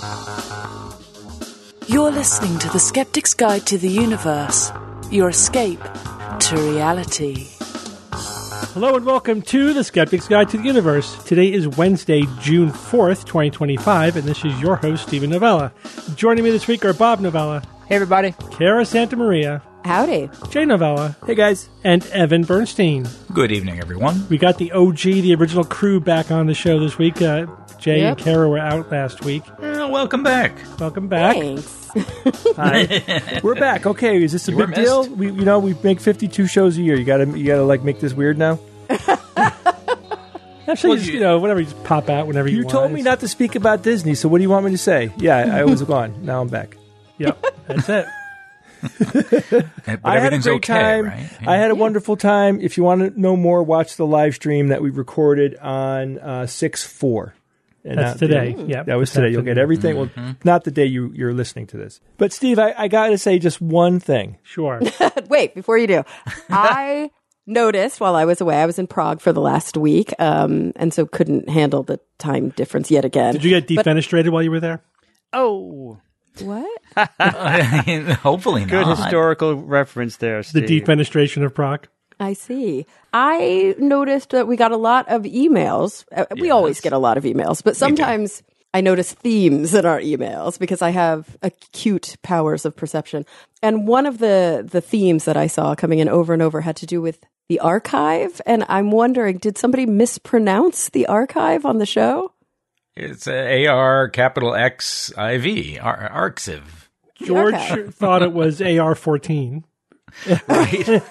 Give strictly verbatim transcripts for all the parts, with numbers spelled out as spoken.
You're listening to The Skeptic's Guide to the Universe, your escape to reality. Hello and welcome to The Skeptic's Guide to the Universe. Today is Wednesday, June fourth, twenty twenty-five, and this is your host, Stephen Novella. Joining me this week are Bob Novella. Hey, everybody. Kara Santamaria. Howdy. Jay Novella. Hey, guys. And Evan Bernstein. Good evening, everyone. We got the O G, the original crew, back on the show this week. Uh, Jay Yep. and Kara were out last week. Uh, welcome back. Welcome back. Thanks. Hi. We're back. Okay, is this a You were big deal? missed. We, you know, we make fifty-two shows a year. You gotta, you gotta like make this weird now. Actually, Well, just, you- you know, whenever you just pop out, whenever you, You want. told me not to speak about Disney, so what do you want me to say? Yeah, I was gone. Now I'm back. Yep, that's it. But I had a everything's great okay, time. right? I had a wonderful time. If you want to know more, watch the live stream that we recorded on uh, six four. And That's that- today. Yep. That was today. You'll get everything. Well, not the day you, you're listening to this. But, Steve, I, I got to say just one thing. Sure. Wait, before you do, I noticed while I was away, I was in Prague for the last week, um, and so couldn't handle the time difference yet again. Did you get But- defenestrated while you were there? Oh, What? Hopefully good not. historical reference there, The Steve. defenestration of Prague? I see. I noticed that we got a lot of emails. Uh, We Yes. always get a lot of emails, but sometimes I notice themes in our emails because I have acute powers of perception. And one of the, the themes that I saw coming in over and over had to do with the archive. And I'm wondering, did somebody mispronounce the archive on the show? It's a AR capital X I V, Ar- Arxiv. George Okay. thought it was A R fourteen. Right.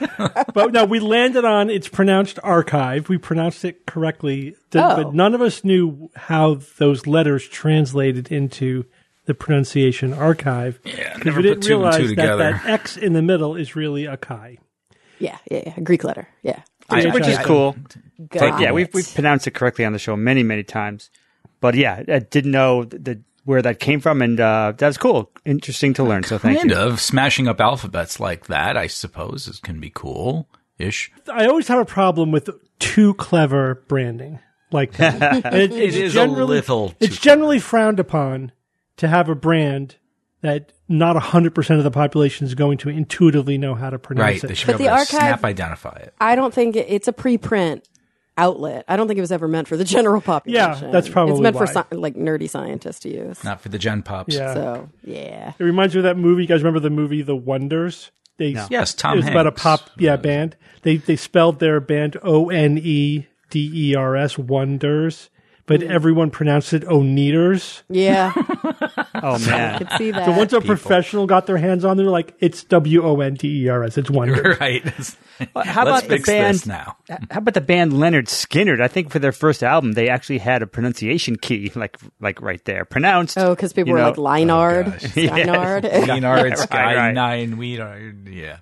But no, we landed on it's pronounced archive. We pronounced it correctly. Th- Oh. But none of us knew how those letters translated into the pronunciation archive. Yeah, Because never we didn't put two and realize two that together. that X in the middle is really a chi. Yeah, yeah, yeah. Greek letter. Yeah. I- which is I- cool. Got But yeah, it. we've we've pronounced it correctly on the show many many times. But yeah, I didn't know the, the where that came from, and uh, that's cool, interesting to learn. So thank Kind you. of. Smashing up alphabets like that, I suppose, is, can be cool-ish. I always have a problem with too clever branding like that. And it, it's is a generally, little too It's generally frowned upon to have a brand that not one hundred percent of the population is going to intuitively know how to pronounce Right. it. They should But be the able to archive- snap identify it. I don't think it, it's a preprint outlet. I don't think it was ever meant for the general population. that's probably It's meant for why. sci- like nerdy scientists to use. Not for the Gen Pops. Yeah. So yeah, It reminds me of that movie. You guys remember the movie The Wonders? They, Yes, Tom It was about a Hanks. pop yeah band. They they spelled their band O N E D E R S, Wonders, but everyone pronounced it Oneaters. yeah, Oh I man, could see that. So once a professional got their hands on, they're like, it's W O N D E R S. It's Wonders. Right. how Let's about the fix band? this now. How about the band Leonard Skinner? I think for their first album, they actually had a pronunciation key, like like right there, pronounced. oh, because people you were know- like Leinard, gosh. Steinard. Weenard, Right, Sky right. Nine, Weenard, yeah.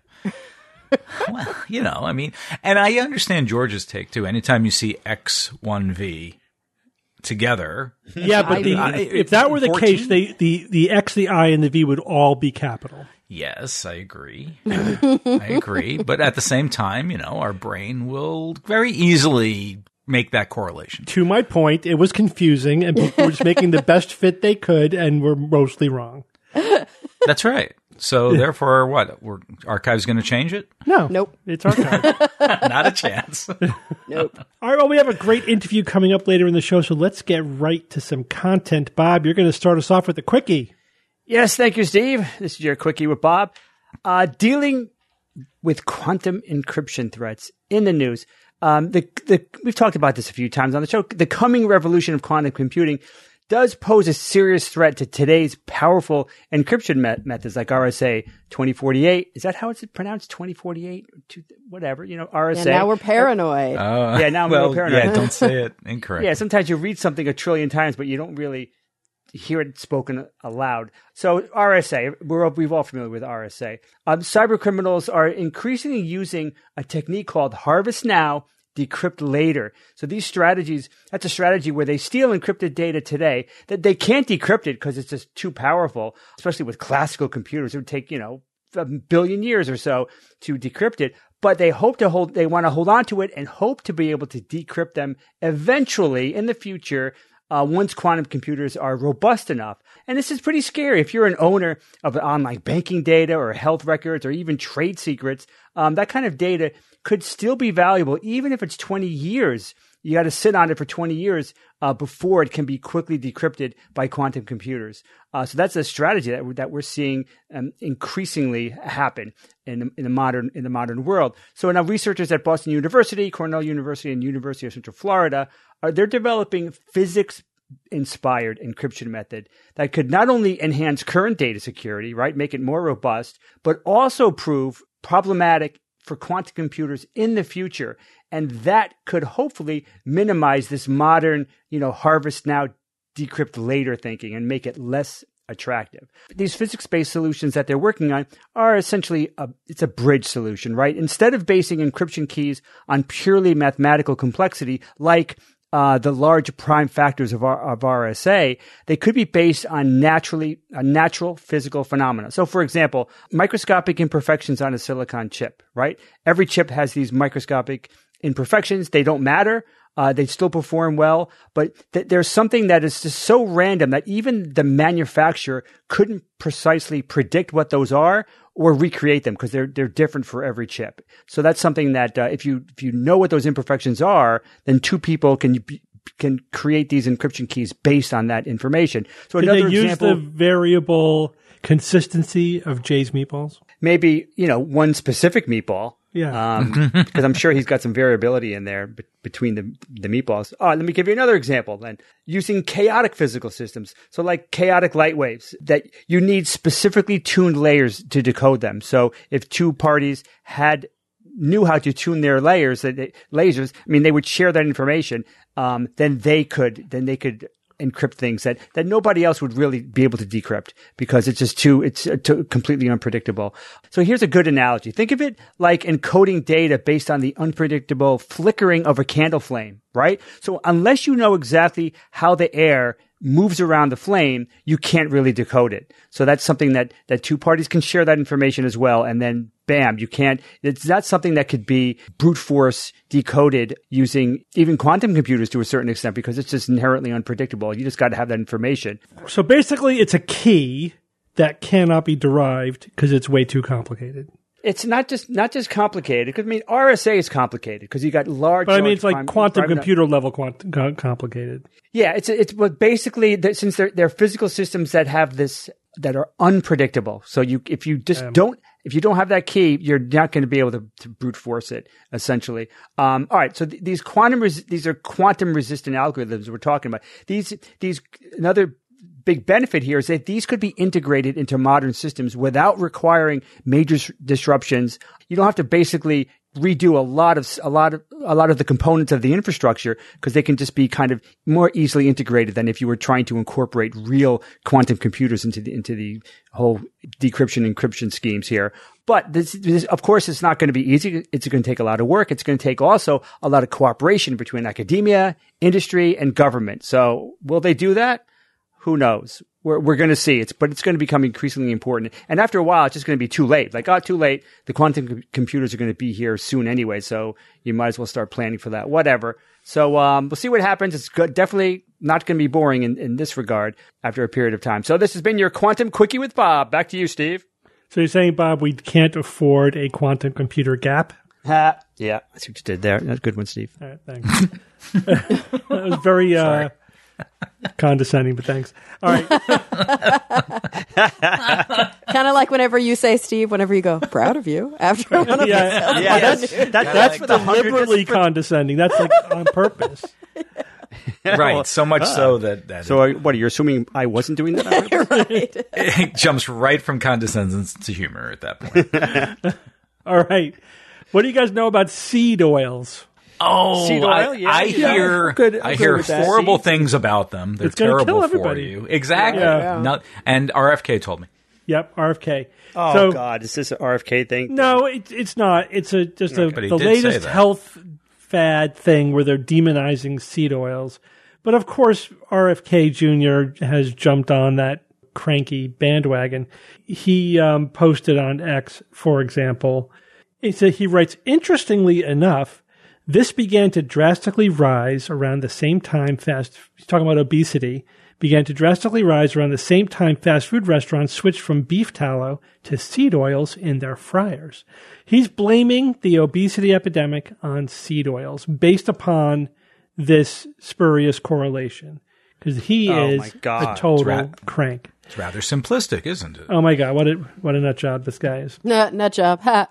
Well, you know, I mean, and I understand George's take too. Anytime you see X one V together, Yeah, but the, I- if that were the fourteen? case, they, the, the X, the I, and the V would all be capital. yes, I agree. I agree. But at the same time, you know, our brain will very easily make that correlation. To my point, it was confusing, and people were just making the best fit they could, and were mostly wrong. That's right. So therefore, what? We're, Archive's going to change it? No. Nope. It's archived. Not a chance. Nope. All right, well, we have a great interview coming up later in the show, so let's get right to some content. Bob, you're going to start us off with a quickie. Yes, thank you, Steve. This is your quickie with Bob. Uh, dealing with quantum encryption threats in the news. Um, the, the, we've talked about this a few times on the show. The coming revolution of quantum computing does pose a serious threat to today's powerful encryption met- methods like R S A twenty forty-eight. Is that how it's pronounced? twenty forty-eight? Whatever, you know, R S A. And now we're paranoid. Uh, Yeah, now I'm a well, little paranoid. yeah, don't say it incorrect. Yeah, sometimes you read something a trillion times, but you don't really hear it spoken aloud. So R S A, we're all, we're all familiar with R S A. Um, cyber criminals are increasingly using a technique called harvest now, decrypt later. So these strategies, that's a strategy where they steal encrypted data today that they can't decrypt it because it's just too powerful, especially with classical computers. It would take, you know, a billion years or so to decrypt it. But they hope to hold, they want to hold on to it and hope to be able to decrypt them eventually in the future uh, once quantum computers are robust enough. And this is pretty scary. If you're an owner of online banking data or health records or even trade secrets, um, that kind of data could still be valuable, even if it's twenty years. You got to sit on it for twenty years uh, before it can be quickly decrypted by quantum computers. Uh, so that's a strategy that we're, that we're seeing um, increasingly happen in the, in the modern in the modern world. So now researchers at Boston University, Cornell University, and University of Central Florida are they're developing physics-inspired encryption method that could not only enhance current data security, right, make it more robust, but also prove problematic for quantum computers in the future. And that could hopefully minimize this modern, you know, harvest now, decrypt later thinking and make it less attractive. These physics-based solutions that they're working on are essentially a, it's a bridge solution, right? Instead of basing encryption keys on purely mathematical complexity, like Uh, the large prime factors of, our, of R S A, they could be based on naturally a natural physical phenomena. So, for example, microscopic imperfections on a silicon chip, right? Every chip has these microscopic imperfections. They don't matter. Uh, they still perform well, but th- there's something that is just so random that even the manufacturer couldn't precisely predict what those are or recreate them because they're they're different for every chip. So that's something that uh, if you if you know what those imperfections are, then two people can be, can create these encryption keys based on that information. So Did another they use example, the variable consistency of Jay's meatballs? maybe you know one specific meatball. Yeah. Um, because I'm sure he's got some variability in there be- between the the meatballs. Oh, let me give you another example then. Using chaotic physical systems. So like chaotic light waves that you need specifically tuned layers to decode them. So if two parties had knew how to tune their layers, that they, lasers, I mean, they would share that information. Um, then they could, then they could encrypt things that, that nobody else would really be able to decrypt because it's just too, it's uh, too completely unpredictable. So here's a good analogy. Think of it like encoding data based on the unpredictable flickering of a candle flame, right? So unless you know exactly how the air moves around the flame, you can't really decode it. So that's something that, that two parties can share that information as well. And then bam, you can't, it's not something that could be brute force decoded using even quantum computers to a certain extent because it's just inherently unpredictable. You just got to have that information. So basically it's a key that cannot be derived because it's way too complicated. It's not just not just complicated because I mean R S A is complicated because you got large. But I mean, large it's like prime, quantum prime, computer level quant- co- complicated. Yeah, it's it's but basically that since they're they're physical systems that have this that are unpredictable. So you if you just Um, don't if you don't have that key, you're not going to be able to, to brute force it. Essentially, um, all right. So th- these quantum res- these are quantum resistant algorithms we're talking about. These these another. Big benefit here is that these could be integrated into modern systems without requiring major s- disruptions. You don't have to basically redo a lot of a lot of a lot of the components of the infrastructure because they can just be kind of more easily integrated than if you were trying to incorporate real quantum computers into the into the whole decryption encryption schemes here. But this, this of course, it's not going to be easy. It's going to take a lot of work. It's going to take also a lot of cooperation between academia, industry, and government. So will they do that? Who knows? We're we're going to see. It's but it's going to become increasingly important. And after a while, it's just going to be too late. Like, oh, too late. The quantum com- computers are going to be here soon anyway, so you might as well start planning for that. Whatever. So um, we'll see what happens. It's good, definitely not going to be boring in, in this regard after a period of time. So this has been your Quantum Quickie with Bob. Back to you, Steve. So you're saying, Bob, we can't afford a quantum computer gap? Ha, yeah, that's what you did there. That's a good one, Steve. All right, thanks. That was very uh, condescending, but thanks. All right. Kind of like whenever you say, Steve, whenever you go, proud of you after one of Yeah, these. Yeah, that's, that, that's for the deliberately hundred. condescending. That's like on purpose. Right. So much so that, that So uh, what? You're assuming I wasn't doing that? Right. it jumps right from condescendence to humor at that point. All right. What do you guys know about seed oils? Oh, Seed oil, I, yeah, I yeah. hear I'm good- I'm I good hear with that. horrible Seeds. things about them. They're It's gonna terrible kill for everybody. you. Exactly. Yeah. Not, and R F K told me. Yep, R F K. Oh so, God, is this an R F K thing? No, it, it's not. It's a just a but he the did say latest that. health fad thing where they're demonizing seed oils. But of course, R F K Junior has jumped on that cranky bandwagon. He um, posted on X, for example. He said he writes, interestingly enough, This began to drastically rise around the same time fast, he's talking about obesity, began to drastically rise around the same time fast food restaurants switched from beef tallow to seed oils in their fryers. He's blaming the obesity epidemic on seed oils based upon this spurious correlation. Because he Oh, is my God. a total Right. crank. It's rather simplistic, isn't it? Oh my God, what a, what a nut job this guy is. Nut, nut job. Ha.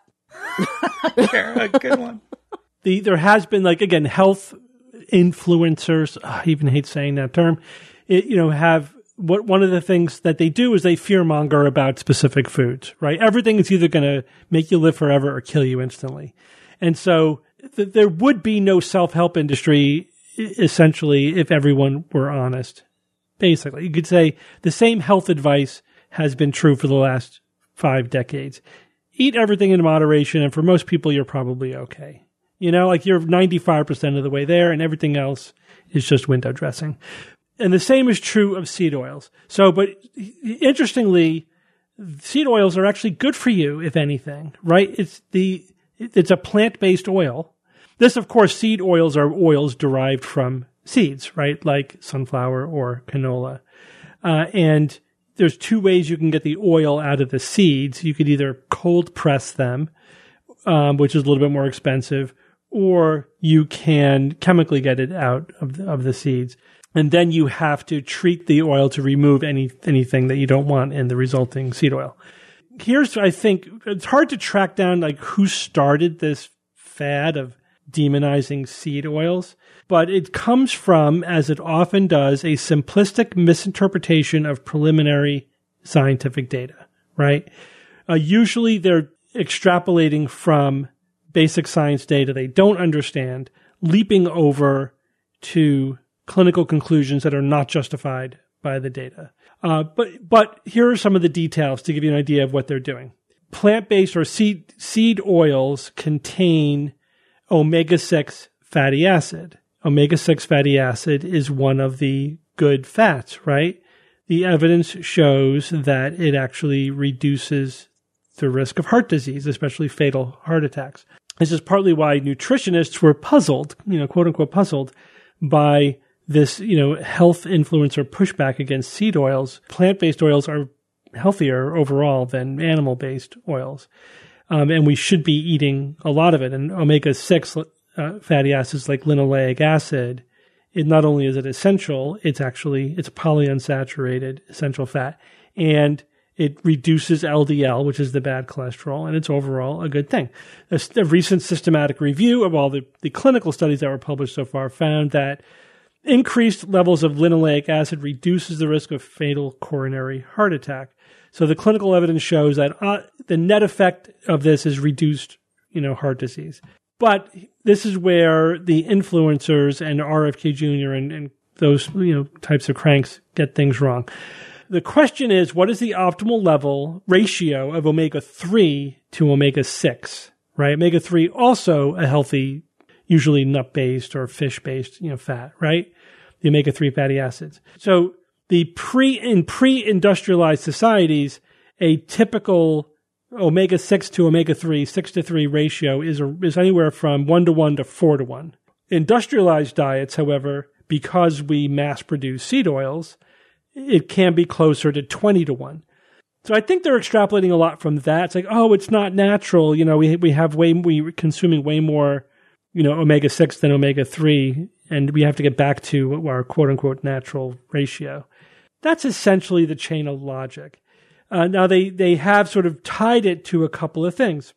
A good one. The, there has been, like, again, health influencers, I even hate saying that term, it, you know, have, what one of the things that they do is they fearmonger about specific foods, right? Everything is either going to make you live forever or kill you instantly. And so th- there would be no self-help industry, essentially, if everyone were honest. Basically, you could say the same health advice has been true for the last five decades. Eat everything in moderation, and for most people, you're probably okay. You know, like you're ninety-five percent of the way there, and everything else is just window dressing. And the same is true of seed oils. So, but interestingly, seed oils are actually good for you, if anything, right? It's the it's a plant-based oil. This, of course, seed oils are oils derived from seeds, right? Like sunflower or canola. Uh, and there's two ways you can get the oil out of the seeds. You could either cold press them, um, which is a little bit more expensive, or you can chemically get it out of the, of the seeds. And then you have to treat the oil to remove any anything that you don't want in the resulting seed oil. Here's, I think, it's hard to track down like who started this fad of demonizing seed oils, but it comes from, as it often does, a simplistic misinterpretation of preliminary scientific data, right? Uh, usually they're extrapolating from basic science data they don't understand, leaping over to clinical conclusions that are not justified by the data. Uh, but but here are some of the details to give you an idea of what they're doing. Plant-based or seed seed oils contain omega six fatty acid. Omega six fatty acid is one of the good fats, right? The evidence shows that it actually reduces the risk of heart disease, especially fatal heart attacks. This is partly why nutritionists were puzzled, you know, quote unquote puzzled by this, you know, health influencer pushback against seed oils. Plant-based oils are healthier overall than animal-based oils. Um, and we should be eating a lot of it. And omega six uh, fatty acids like linoleic acid, it not only is it essential, it's actually, it's a polyunsaturated essential fat. And it reduces L D L, which is the bad cholesterol, and it's overall a good thing. A, a recent systematic review of all the, the clinical studies that were published so far found that increased levels of linoleic acid reduces the risk of fatal coronary heart attack. So the clinical evidence shows that uh, the net effect of this is reduced, you know, heart disease. But this is where the influencers and R F K Junior and, and those, you know, types of cranks get things wrong. The question is, what is the optimal level ratio of omega three to omega six, right? omega three also a healthy, usually nut-based or fish-based, you know, fat, right? The omega three fatty acids. So the pre in pre-industrialized societies, a typical omega six to omega three, six to three ratio is a, is anywhere from one to one to four to one. Industrialized diets, however, because we mass produce seed oils, it can be closer to twenty to one. So I think they're extrapolating a lot from that. It's like, oh, it's not natural. You know, we we have way, we're consuming way more, you know, omega six than omega three, and we have to get back to our quote unquote natural ratio. That's essentially the chain of logic. Uh, now they, they have sort of tied it to a couple of things.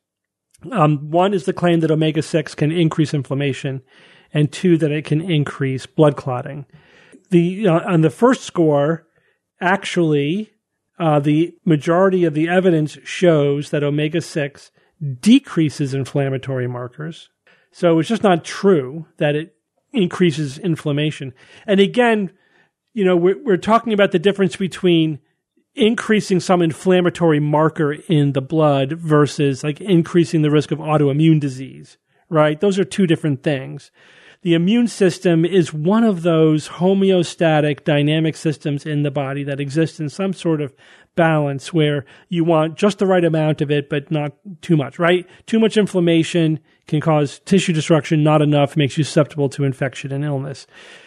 Um, one is the claim that omega six can increase inflammation, and two, that it can increase blood clotting. The, uh, on the first score, actually, uh, the majority of the evidence shows that omega six decreases inflammatory markers. So it's just not true that it increases inflammation. And again, you know, we're, we're talking about the difference between increasing some inflammatory marker in the blood versus like increasing the risk of autoimmune disease, right? Those are two different things. The immune system is one of those homeostatic dynamic systems in the body that exist in some sort of balance where you want just the right amount of it, but not too much, right? Too much inflammation can cause tissue destruction. Not enough makes you susceptible to infection and illness.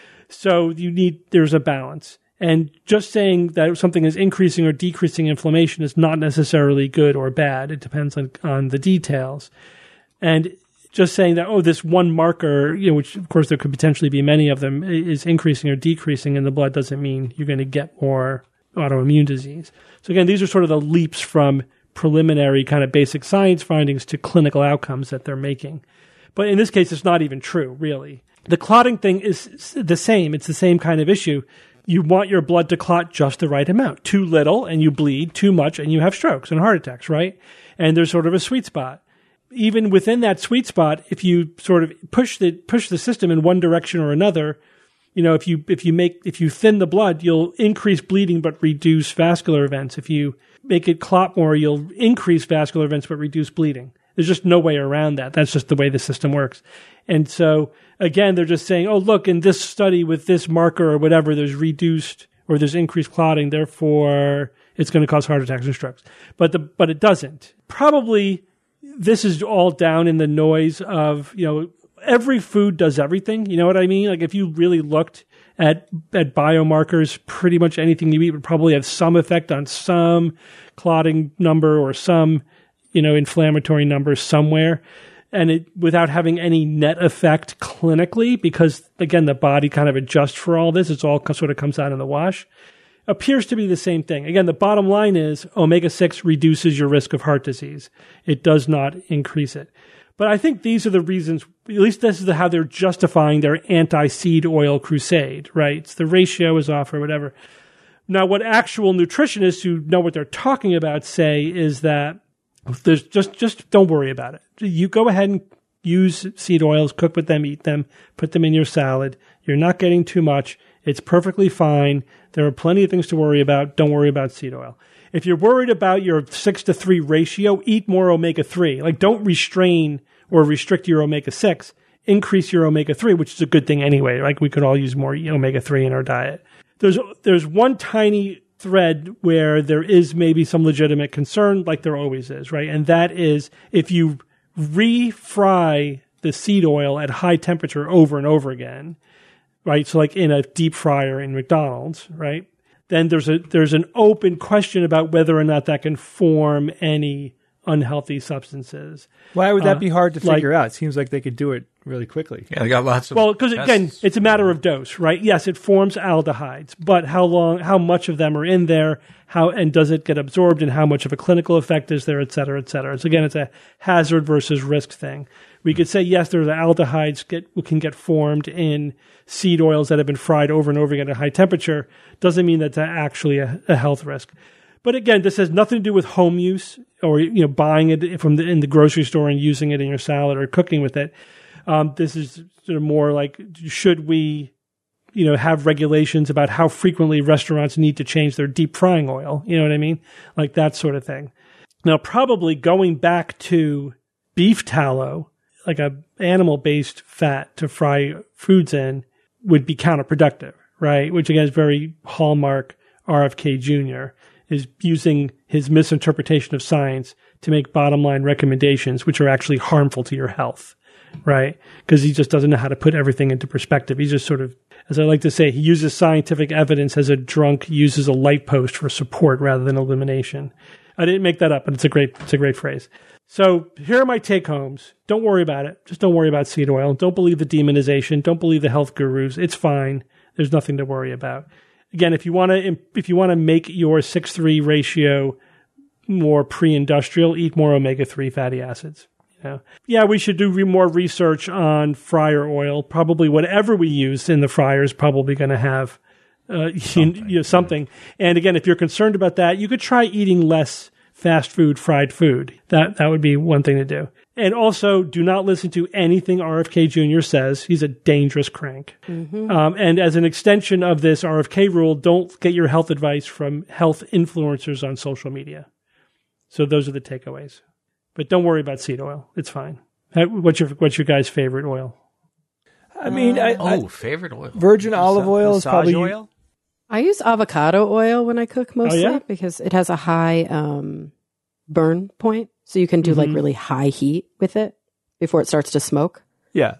So you need, there's a balance. And just saying that something is increasing or decreasing inflammation is not necessarily good or bad. It depends on, on the details. And just saying that, oh, this one marker, you know, which of course there could potentially be many of them, is increasing or decreasing in the blood doesn't mean you're going to get more autoimmune disease. So again, these are sort of the leaps from preliminary kind of basic science findings to clinical outcomes that they're making. But in this case, it's not even true, really. The clotting thing is the same. It's the same kind of issue. You want your blood to clot just the right amount. Too little and you bleed, too much and you have strokes and heart attacks, right? And there's sort of a sweet spot. Even within that sweet spot, if you sort of push the push the system in one direction or another, you know, if you if you make if you thin the blood, you'll increase bleeding but reduce vascular events. If you make it clot more, you'll increase vascular events but reduce bleeding. There's just no way around that. That's just the way the system works. And so, again, they're just saying, oh, look, in this study with this marker or whatever, there's reduced or there's increased clotting, therefore it's going to cause heart attacks and strokes. But the but it doesn't. Probably this is all down in the noise of, you know, every food does everything. You know what I mean? Like if you really looked at at biomarkers, pretty much anything you eat would probably have some effect on some clotting number or some, you know, inflammatory number somewhere. And it without having any net effect clinically, because again, the body kind of adjusts for all this. It's all sort of comes out in the wash. Appears to be the same thing. Again, the bottom line is omega six reduces your risk of heart disease. It does not increase it. But I think these are the reasons, at least this is how they're justifying their anti-seed oil crusade, right? It's the ratio is off or whatever. Now, what actual nutritionists who know what they're talking about say is that there's just, just don't worry about it. You go ahead and use seed oils, cook with them, eat them, put them in your salad. You're not getting too much. It's perfectly fine. There are plenty of things to worry about. Don't worry about seed oil. If you're worried about your six to three ratio, eat more omega three. Like don't restrain or restrict your omega six. Increase your omega three, which is a good thing anyway. Like we could all use more omega three in our diet. There's there's one tiny thread where there is maybe some legitimate concern, like there always is, right? And that is if you refry the seed oil at high temperature over and over again, right? So like in a deep fryer in McDonald's, right? Then there's a there's an open question about whether or not that can form any unhealthy substances. Why would that uh, be hard to like, figure out? It seems like they could do it really quickly. Yeah, they got lots of. Well, because again, tests. it's a matter of dose, right? Yes, it forms aldehydes, but how long, how much of them are in there, how and does it get absorbed, and how much of a clinical effect is there, et cetera, et cetera. So again, it's a hazard versus risk thing. We could say yes, there's aldehydes get can get formed in seed oils that have been fried over and over again at high temperature. Doesn't mean that's actually a, a health risk. But again, this has nothing to do with home use or you know buying it from the, in the grocery store and using it in your salad or cooking with it. Um, this is sort of more like, should we, you know, have regulations about how frequently restaurants need to change their deep frying oil? You know what I mean? Like that sort of thing. Now, probably going back to beef tallow, like a animal-based fat to fry foods in, would be counterproductive, right? Which again is very hallmark R F K Junior, is using his misinterpretation of science to make bottom line recommendations, which are actually harmful to your health, right? Because he just doesn't know how to put everything into perspective. He's just sort of, as I like to say, he uses scientific evidence as a drunk uses a light post for support rather than elimination. I didn't make that up, but it's a great, it's a great phrase. So here are my take homes. Don't worry about it. Just don't worry about seed oil. Don't believe the demonization. Don't believe the health gurus. It's fine. There's nothing to worry about. Again, if you want to, if you want to make your six three ratio more pre-industrial, eat more omega three fatty acids. You know? Yeah, we should do re- more research on fryer oil. Probably whatever we use in the fryer is probably going to have uh, something. You know, something. And again, if you're concerned about that, you could try eating less fast food, fried food. That that would be one thing to do. And also, do not listen to anything R F K Junior says. He's a dangerous crank. Mm-hmm. Um, and as an extension of this R F K rule, don't get your health advice from health influencers on social media. So those are the takeaways. But don't worry about seed oil. It's fine. What's your what's your guy's favorite oil? I mean, I, Oh, I, favorite oil. virgin olive oil is Massage probably oil. I use avocado oil when I cook mostly yeah? because it has a high um, burn point. So you can do like really high heat with it before it starts to smoke. yeah.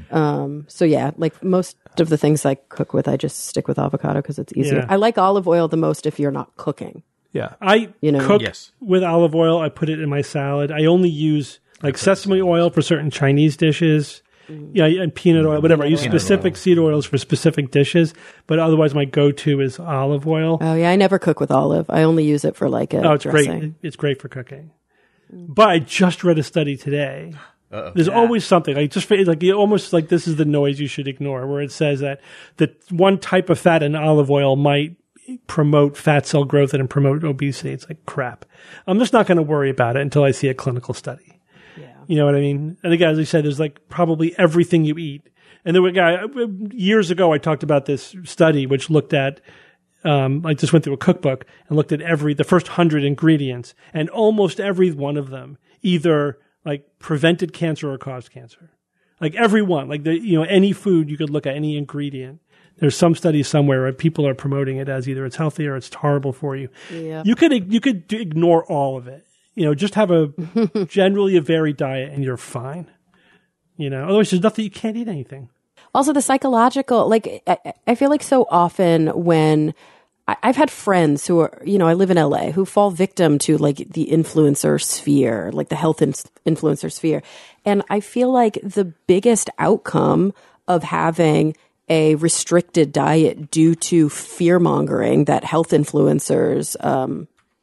Um, so yeah, like most of the things I cook with, I just stick with avocado because it's easier. Yeah. I like olive oil the most if you're not cooking. Yeah. I You know. cook Yes. with olive oil. I put it in my salad. I only use like sesame oil for certain Chinese dishes. Yeah, and peanut oil, whatever. I use Peanut specific oil. seed oils for specific dishes, but otherwise my go-to is olive oil. Oh yeah, I never cook with olive. I only use it for like a Oh, it's dressing. great. It's great for cooking. But I just read a study today. Uh-oh. There's always something like just like you almost like this is the noise you should ignore, where it says that that one type of fat in olive oil might promote fat cell growth and promote obesity. It's like crap. I'm just not going to worry about it until I see a clinical study. You know what I mean? And again, as I said, there's like probably everything you eat. And there were guy years ago I talked about this study which looked at. Um, I just went through a cookbook and looked at every the first hundred ingredients, and almost every one of them either like prevented cancer or caused cancer. Like every one, like the you know any food you could look at, any ingredient. There's some study somewhere where people are promoting it as either it's healthy or it's horrible for you. Yeah. You could you could ignore all of it. You know, just have a generally a varied diet and you're fine. You know, otherwise there's nothing, you can't eat anything. Also, the psychological, like, I, I feel like so often when I, I've had friends who are, you know, I live in L A, who fall victim to like the influencer sphere, like the health in, influencer sphere. And I feel like the biggest outcome of having a restricted diet due to fear mongering that health influencers um,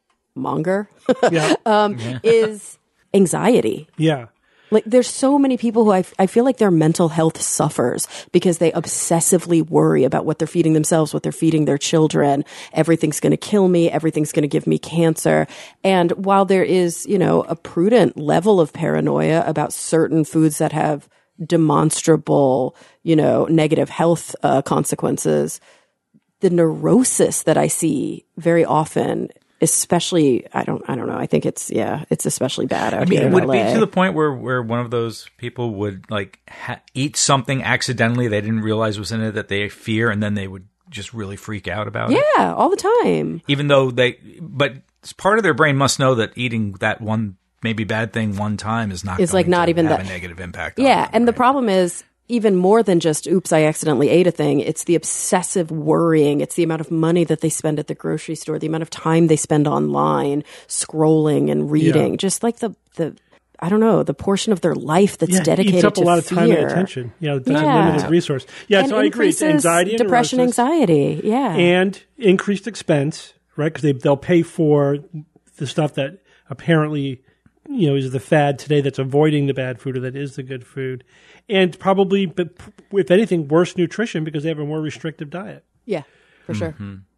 monger Yeah. um, is anxiety. Yeah. Like there's so many people who I, f- I feel like their mental health suffers because they obsessively worry about what they're feeding themselves, what they're feeding their children. Everything's going to kill me. Everything's going to give me cancer. And while there is, you know, a prudent level of paranoia about certain foods that have demonstrable, you know, negative health uh, consequences, the neurosis that I see very often, especially, I don't, I don't know. I think it's, yeah, it's especially bad out I mean, here in would L it A. be to the point where, where one of those people would like ha- eat something accidentally they didn't realize was in it that they fear, and then they would just really freak out about it? Yeah, all the time. Even though they, but part of their brain must know that eating that one maybe bad thing one time is not It's going like not to even have that- a negative impact. on Yeah, them, and the right? problem is even more than just, oops, I accidentally ate a thing. It's the obsessive worrying. It's the amount of money that they spend at the grocery store, the amount of time they spend online scrolling and reading. Yeah. Just like the, the, I don't know, the portion of their life that's Yeah, dedicated eats up to a lot of time fear. and attention. Yeah, that's Yeah. a limited resource. Yeah, And so I agree. It's increases anxiety and depression, neurosis, anxiety. Yeah. and increased expense, right? Because they they'll pay for the stuff that apparently you know is the fad today that's avoiding the bad food or that is the good food, and probably, but if anything, worse nutrition because they have a more restrictive diet. yeah, for sure.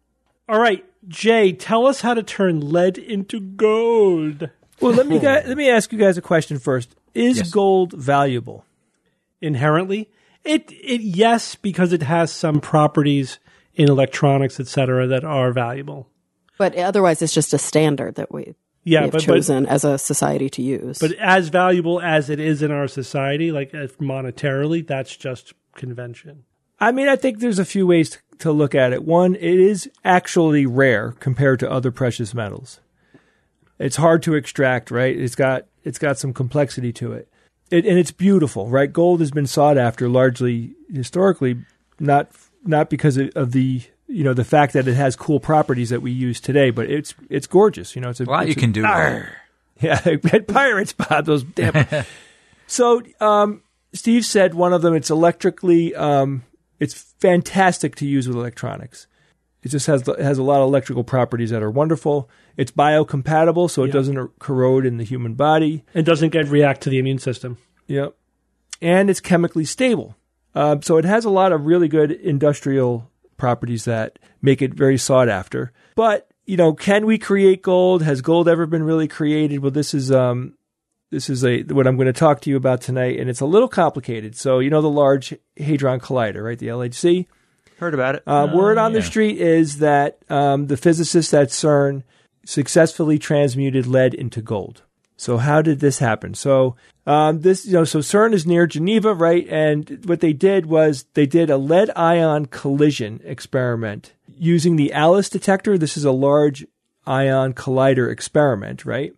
All right, Jay, tell us how to turn lead into gold. Well, let me guys, let me ask you guys a question first. Is Yes. gold valuable? Inherently, it it yes because it has some properties in electronics, et cetera, that are valuable. But otherwise, it's just a standard that we, Yeah, we have but, but chosen as a society to use. but as valuable as it is in our society, like uh, monetarily, that's just convention. I mean, I think there's a few ways to, to look at it. One, it is actually rare compared to other precious metals. It's hard to extract, right? It's got it's got some complexity to it. It and it's beautiful, right? Gold has been sought after largely historically, not not because of, of the you know the fact that it has cool properties that we use today, but it's it's gorgeous. You know, it's a, A lot it's you a- can do. Yeah, pirates, Bob. Those damn. So, um, Steve said one of them. It's electrically. Um, it's fantastic to use with electronics. It just has it has a lot of electrical properties that are wonderful. It's biocompatible, so it Yeah. doesn't corrode in the human body. It doesn't get react to the immune system. Yep, and it's chemically stable. Uh, so it has a lot of really good industrial properties that make it very sought after. But you know, can we create gold? Has gold ever been really created? Well, this is um, this is a what I'm going to talk to you about tonight, and it's a little complicated. So you know the Large Hadron Collider, right? The L H C. Heard about it. Uh, word on the yeah. street is that um, the physicists at CERN successfully transmuted lead into gold. So how did this happen? So um, this, you know, so CERN is near Geneva, right? And what they did was they did a lead ion collision experiment using the ALICE detector. This is a large ion collider experiment, right?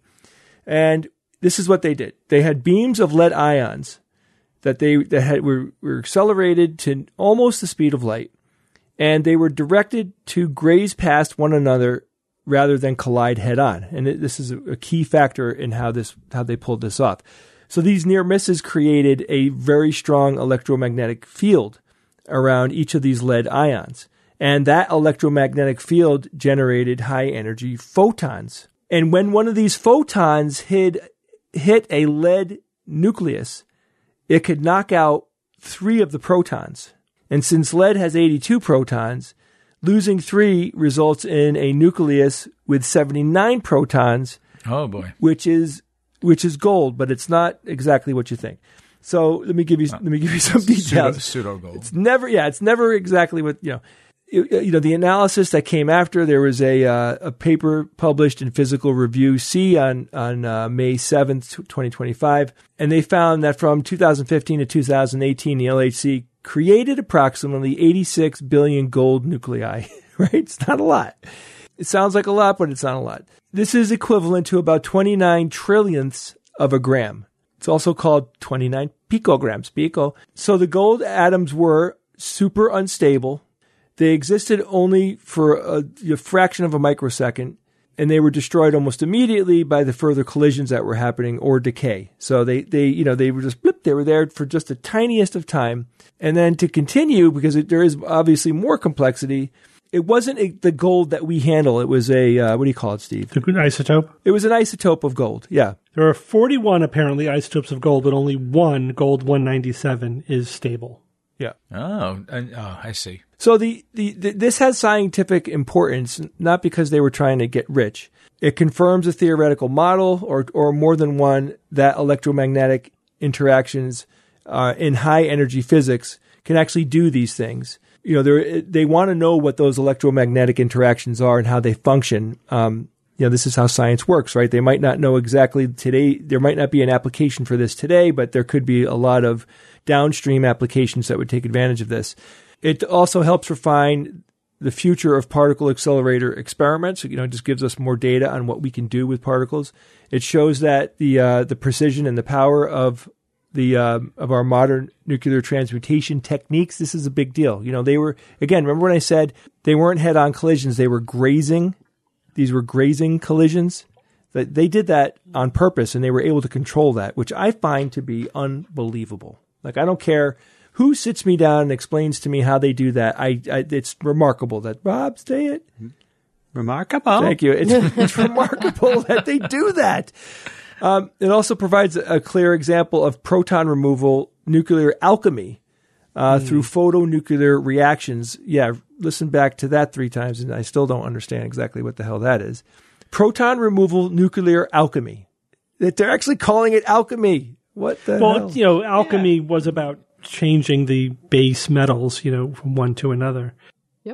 And this is what they did. They had beams of lead ions that they that had were, were accelerated to almost the speed of light, and they were directed to graze past one another rather than collide head on. And it, this is a, a key factor in how this how they pulled this off. So these near misses created a very strong electromagnetic field around each of these lead ions. And that electromagnetic field generated high energy photons. And when one of these photons hit, hit a lead nucleus, it could knock out three of the protons. And since lead has eighty-two protons, losing three results in a nucleus with seventy-nine protons. Oh boy. Which is which is gold, but it's not exactly what you think. So let me give you let me give you some details. Pseudo gold. It's never yeah, it's never exactly what, you know. You, you know, the analysis that came after, there was a uh, a paper published in Physical Review C on on uh, May seventh, twenty twenty-five, and they found that from two thousand fifteen to two thousand eighteen, the L H C created approximately eighty-six billion gold nuclei, right? It's not a lot. It sounds like a lot, but it's not a lot. This is equivalent to about twenty-nine trillionths of a gram. It's also called twenty-nine picograms, pico. So the gold atoms were super unstable. They existed only for a, a fraction of a microsecond, and they were destroyed almost immediately by the further collisions that were happening or decay. So they, they, you know, they were just blip. They were there for just the tiniest of time. And then to continue, because it, there is obviously more complexity, it wasn't a, the gold that we handle. It was a, uh, what do you call it, Steve? The isotope? It was an isotope of gold, yeah. There are forty-one, apparently, isotopes of gold, but only one, gold one ninety-seven, is stable. Yeah. Oh, uh, oh, I see. So the, the, the this has scientific importance, not because they were trying to get rich. It confirms a theoretical model, or or more than one, that electromagnetic interactions uh, in high energy physics can actually do these things. You know, they they want to know what those electromagnetic interactions are and how they function. Um, you know, this is how science works, right? They might not know exactly today. There might not be an application for this today, but there could be a lot of downstream applications that would take advantage of this. It also helps refine the future of particle accelerator experiments. You know, it just gives us more data on what we can do with particles. It shows that the uh, the precision and the power of the uh, of our modern nuclear transmutation techniques. This is a big deal. You know, they were, again, remember when I said they weren't head-on collisions; they were grazing. These were grazing collisions. That they did that on purpose, and they were able to control that, which I find to be unbelievable. Like, I don't care who sits me down and explains to me how they do that. I, I it's remarkable that Bob, say it. Remarkable. Thank you. It's, it's remarkable that they do that. Um, it also provides a clear example of proton removal nuclear alchemy uh, mm. through photonuclear reactions. Yeah, listen back to that three times, and I still don't understand exactly what the hell that is. Proton removal nuclear alchemy. That they're actually calling it alchemy. What the well, hell? you know, alchemy yeah. was about changing the base metals, you know, from one to another. Yep.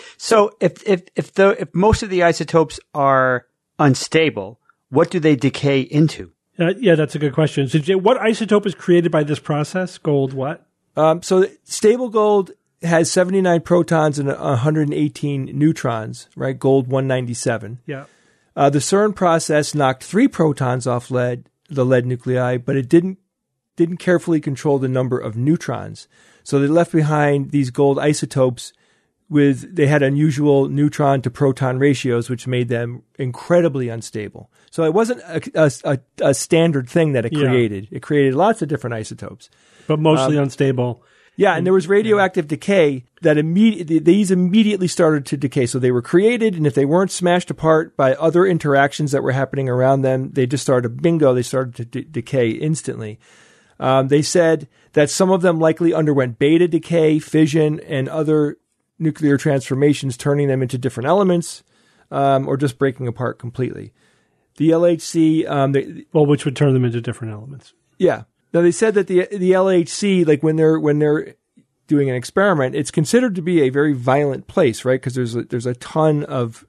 So if if if the if most of the isotopes are unstable, what do they decay into? Uh, yeah, that's a good question. So, Jay, what isotope is created by this process? Gold what? Um, so stable gold has seventy-nine protons and one hundred eighteen neutrons, right? Gold one ninety-seven. Yeah. Uh, the CERN process knocked three protons off lead, the lead nuclei, but it didn't didn't carefully control the number of neutrons. So they left behind these gold isotopes with, they had unusual neutron to proton ratios, which made them incredibly unstable. So it wasn't a, a, a standard thing that it created. Yeah. It created lots of different isotopes. But mostly um, unstable. Yeah, and there was radioactive yeah. decay that immediately, these immediately started to decay. So they were created, and if they weren't smashed apart by other interactions that were happening around them, they just started, bingo, they started to d- decay instantly. Um, they said that some of them likely underwent beta decay, fission, and other nuclear transformations, turning them into different elements, um, or just breaking apart completely. The L H C, um, they, well, which would turn them into different elements. Yeah. Now they said that the the L H C, like when they're when they're doing an experiment, it's considered to be a very violent place, right? Because there's a, there's a ton of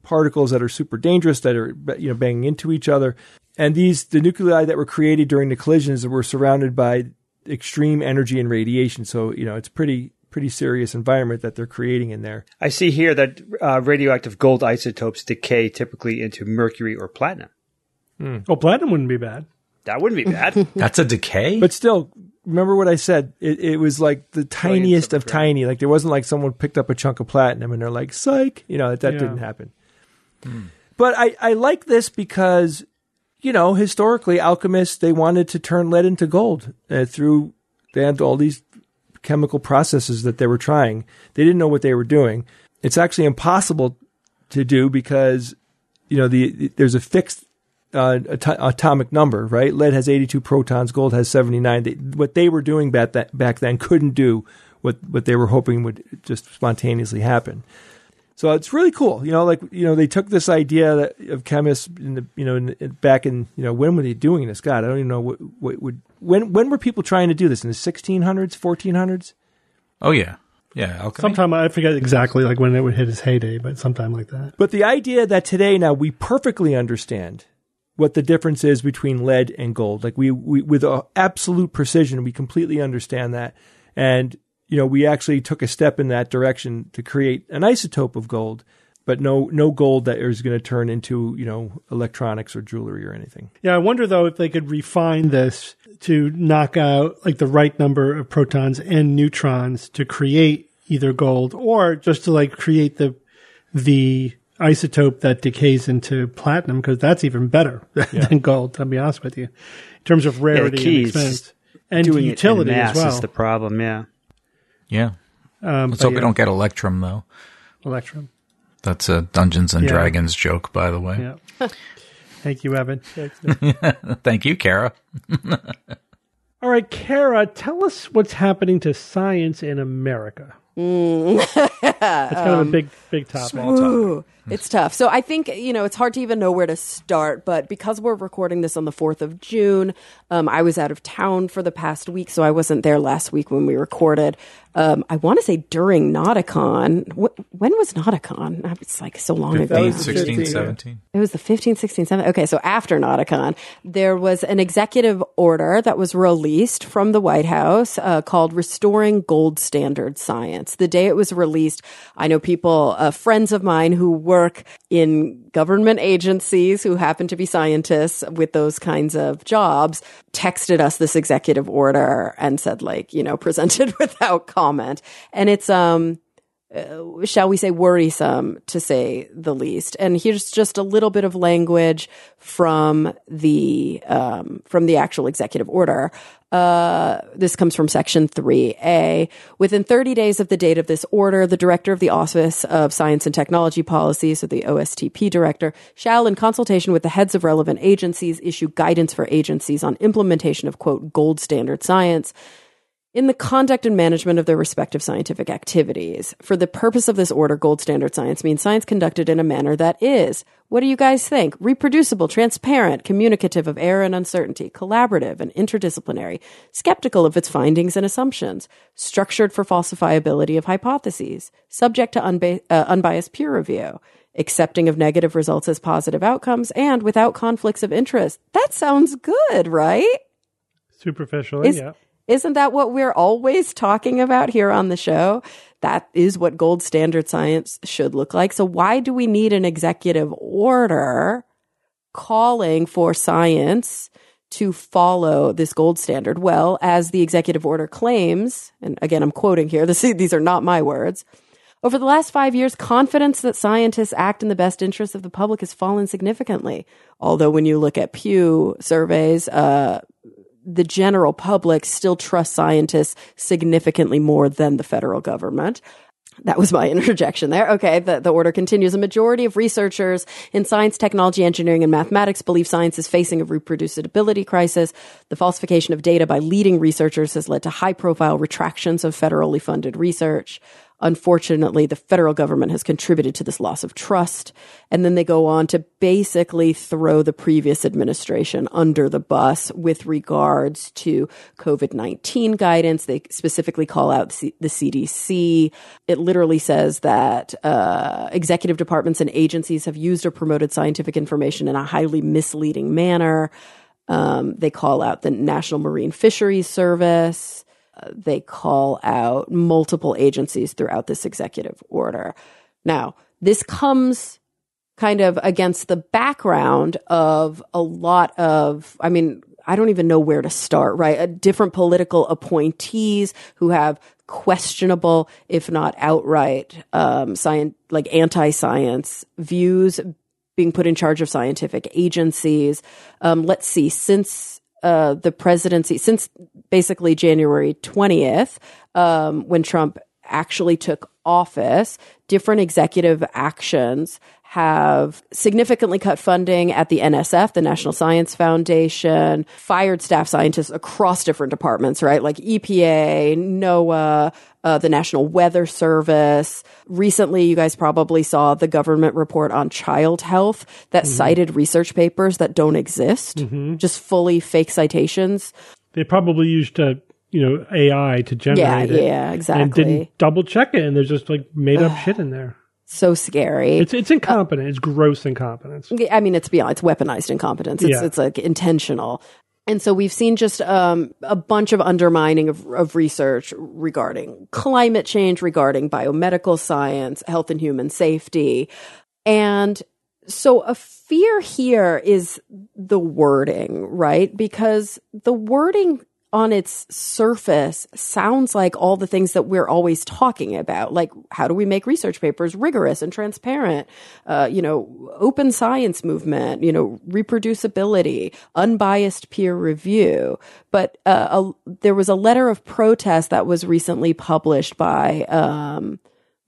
particles that are super dangerous that are, you know, banging into each other. And these, the nuclei that were created during the collisions were surrounded by extreme energy and radiation. So, you know, it's pretty, pretty serious environment that they're creating in there. I see here that uh, radioactive gold isotopes decay typically into mercury or platinum. Mm. Oh, platinum wouldn't be bad. That wouldn't be bad. That's a decay? But still, remember what I said? It, it was like the tiniest of, of tiny. Like there wasn't like someone picked up a chunk of platinum and they're like, psych. You know, that, that Yeah. didn't happen. Mm. But I, I like this because, you know, historically, alchemists, they wanted to turn lead into gold uh, through, they had all these chemical processes that they were trying. They didn't know what they were doing. It's actually impossible to do because, you know, the, the there's a fixed uh, at- atomic number, right? Lead has eighty-two protons, gold has seventy-nine. They, what they were doing back, that, back then couldn't do what, what they were hoping would just spontaneously happen. So it's really cool. You know, like, you know, they took this idea that, of chemists in the, you know, in, in, back in, you know, when were they doing this? God, I don't even know what, what would, when, when were people trying to do this? In the sixteen hundreds, fourteen hundreds? Oh, yeah. Yeah. Alchemy. Sometime, I forget exactly like when it would hit its heyday, but sometime like that. But the idea that today now we perfectly understand what the difference is between lead and gold. Like we, we with uh, absolute precision, we completely understand that. And, you know, we actually took a step in that direction to create an isotope of gold, but no, no gold that is going to turn into, you know, electronics or jewelry or anything. Yeah, I wonder though if they could refine this to knock out like the right number of protons and neutrons to create either gold, or just to like create the the isotope that decays into platinum, because that's even better Yeah. than gold. To be honest with you, in terms of rarity key and is expense and Doing utility it in as mass well. is the problem, yeah. Yeah. Um, Let's but hope yeah, we don't get Electrum, though. Electrum. That's a Dungeons and Yeah. Dragons joke, by the way. Yeah. Thank you, Evan. Thank you, Kara. All right, Kara, tell us what's happening to science in America. It's kind of a big, big topic. Ooh, it's tough. So I think, you know, it's hard to even know where to start, but because we're recording this on the fourth of June, um, I was out of town for the past week, so I wasn't there last week when we recorded. Um, I want to say during Nauticon. Wh- when was Nauticon? It's like so long ago. was the sixteen, fifteenth, yeah. seventeen. It was the fifteen, sixteen, seventeen. Okay, so after Nauticon, there was an executive order that was released from the White House uh, called Restoring Gold Standard Science. The day it was released, I know people, uh, friends of mine who work in government agencies who happen to be scientists with those kinds of jobs, texted us this executive order and said, like, you know, presented without comment. And it's, um, Uh, shall we say, worrisome, to say the least. And here's just a little bit of language from the um, from the actual executive order. Uh, this comes from Section three A. Within thirty days of the date of this order, the Director of the Office of Science and Technology Policy, so the O S T P Director, shall, in consultation with the heads of relevant agencies, issue guidance for agencies on implementation of, quote, gold standard science in the conduct and management of their respective scientific activities. For the purpose of this order, gold standard science means science conducted in a manner that is, what do you guys think? Reproducible, transparent, communicative of error and uncertainty, collaborative and interdisciplinary, skeptical of its findings and assumptions, structured for falsifiability of hypotheses, subject to unba- uh, unbiased peer review, accepting of negative results as positive outcomes, and without conflicts of interest. That sounds good, right? Superficially, Is- yeah. Isn't that what we're always talking about here on the show? That is what gold standard science should look like. So why do we need an executive order calling for science to follow this gold standard? Well, as the executive order claims, and again, I'm quoting here, this, these are not my words, over the last five years, confidence that scientists act in the best interest of the public has fallen significantly. Although when you look at Pew surveys, uh, the general public still trusts scientists significantly more than the federal government. That was my interjection there. Okay, the, the order continues. A majority of researchers in science, technology, engineering, and mathematics believe science is facing a reproducibility crisis. The falsification of data by leading researchers has led to high-profile retractions of federally funded research. unfortunately, the federal government has contributed to this loss of trust. And then they go on to basically throw the previous administration under the bus with regards to COVID nineteen guidance. They specifically call out the C D C. It literally says that uh, executive departments and agencies have used or promoted scientific information in a highly misleading manner. Um, they call out the National Marine Fisheries Service. Uh, they call out multiple agencies throughout this executive order. Now, this comes kind of against the background of a lot of, I mean, I don't even know where to start, right? Uh, different political appointees who have questionable, if not outright, um, science, like anti-science views being put in charge of scientific agencies. Um, let's see, since Uh, the presidency, since basically January twentieth, um, when Trump actually took office, different executive actions have significantly cut funding at the N S F, the National Science Foundation, fired staff scientists across different departments, right? Like E P A, NOAA, uh, the National Weather Service. Recently, you guys probably saw the government report on child health that mm-hmm. cited research papers that don't exist, mm-hmm. just fully fake citations. They probably used, uh, you know, A I to generate yeah, it. Yeah, exactly. And didn't double check it, and there's just like made up shit in there. So scary. It's it's incompetent. Uh, it's gross incompetence. I mean, it's beyond. It's weaponized incompetence. It's yeah. it's like intentional. And so we've seen just um, a bunch of undermining of, of research regarding climate change, regarding biomedical science, health and human safety. And so a fear here is the wording, right? Because the wording on its surface sounds like all the things that we're always talking about. Like, how do we make research papers rigorous and transparent? Uh, you know, open science movement, you know, reproducibility, unbiased peer review. But uh, a, there was a letter of protest that was recently published by um,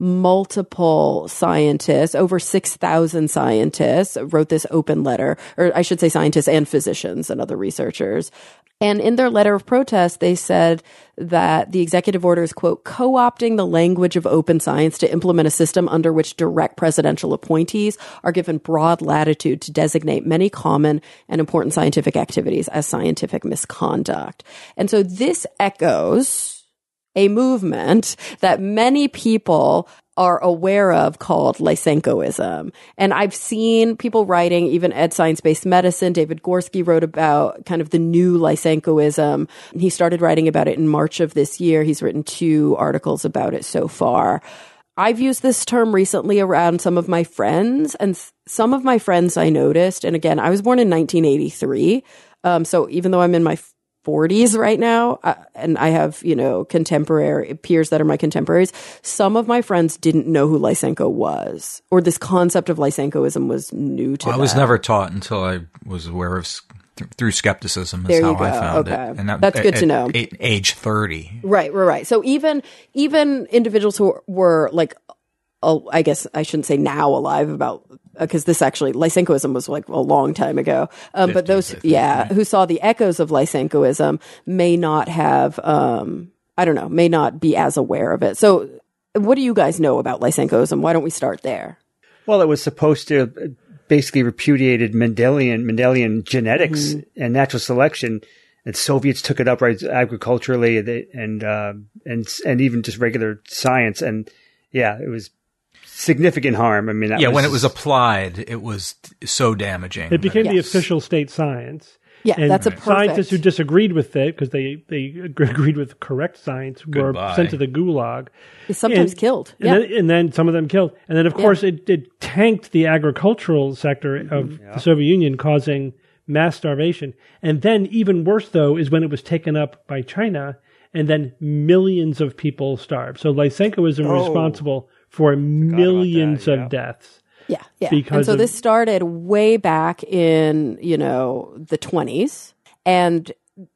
multiple scientists, over six thousand scientists wrote this open letter, or I should say scientists and physicians and other researchers. And in their letter of protest, they said that the executive order is, quote, co-opting the language of open science to implement a system under which direct presidential appointees are given broad latitude to designate many common and important scientific activities as scientific misconduct. And so this echoes a movement that many people are aware of called Lysenkoism. And I've seen people writing, even at Science-Based Medicine, David Gorski wrote about kind of the new Lysenkoism. He started writing about it in March of this year. He's written two articles about it so far. I've used this term recently around some of my friends, and some of my friends I noticed, and again, I was born in nineteen eighty-three. Um, so even though I'm in my forties right now, uh, and I have, you know, contemporary peers that are my contemporaries, some of my friends didn't know who Lysenko was, or this concept of Lysenkoism was new to well, them. I was never taught until I was aware of th- through skepticism is there how you go. I found okay. it. And that, that's good at, to know. At age thirty. Right, right, right. So even even individuals who were like, oh, I guess I shouldn't say now alive about, because this actually, Lysenkoism was like a long time ago. Um, but those, fifty, yeah, right. who saw the echoes of Lysenkoism may not have, um, I don't know, may not be as aware of it. So what do you guys know about Lysenkoism? Why don't we start there? Well, it was supposed to basically repudiated Mendelian, Mendelian genetics mm-hmm. and natural selection. And Soviets took it up right agriculturally they, and, uh, and, and even just regular science. And yeah, it was significant harm. I mean, that yeah, was when it was applied, it was so damaging. It became yes. the official state science. Yeah, and that's a perfect. Scientists who disagreed with it, because they, they agreed with correct science, were Goodbye. sent to the gulag. It's sometimes and, killed. And, yeah. then, and then some of them killed. And then, of yeah. course, it, it tanked the agricultural sector of yeah. the Soviet Union, causing mass starvation. And then, even worse, though, is when it was taken up by China, and then millions of people starved. So Lysenkoism oh. was responsible for millions that, yeah. of deaths. Yeah, yeah. Because and so of, this started way back in, you know, the twenties. And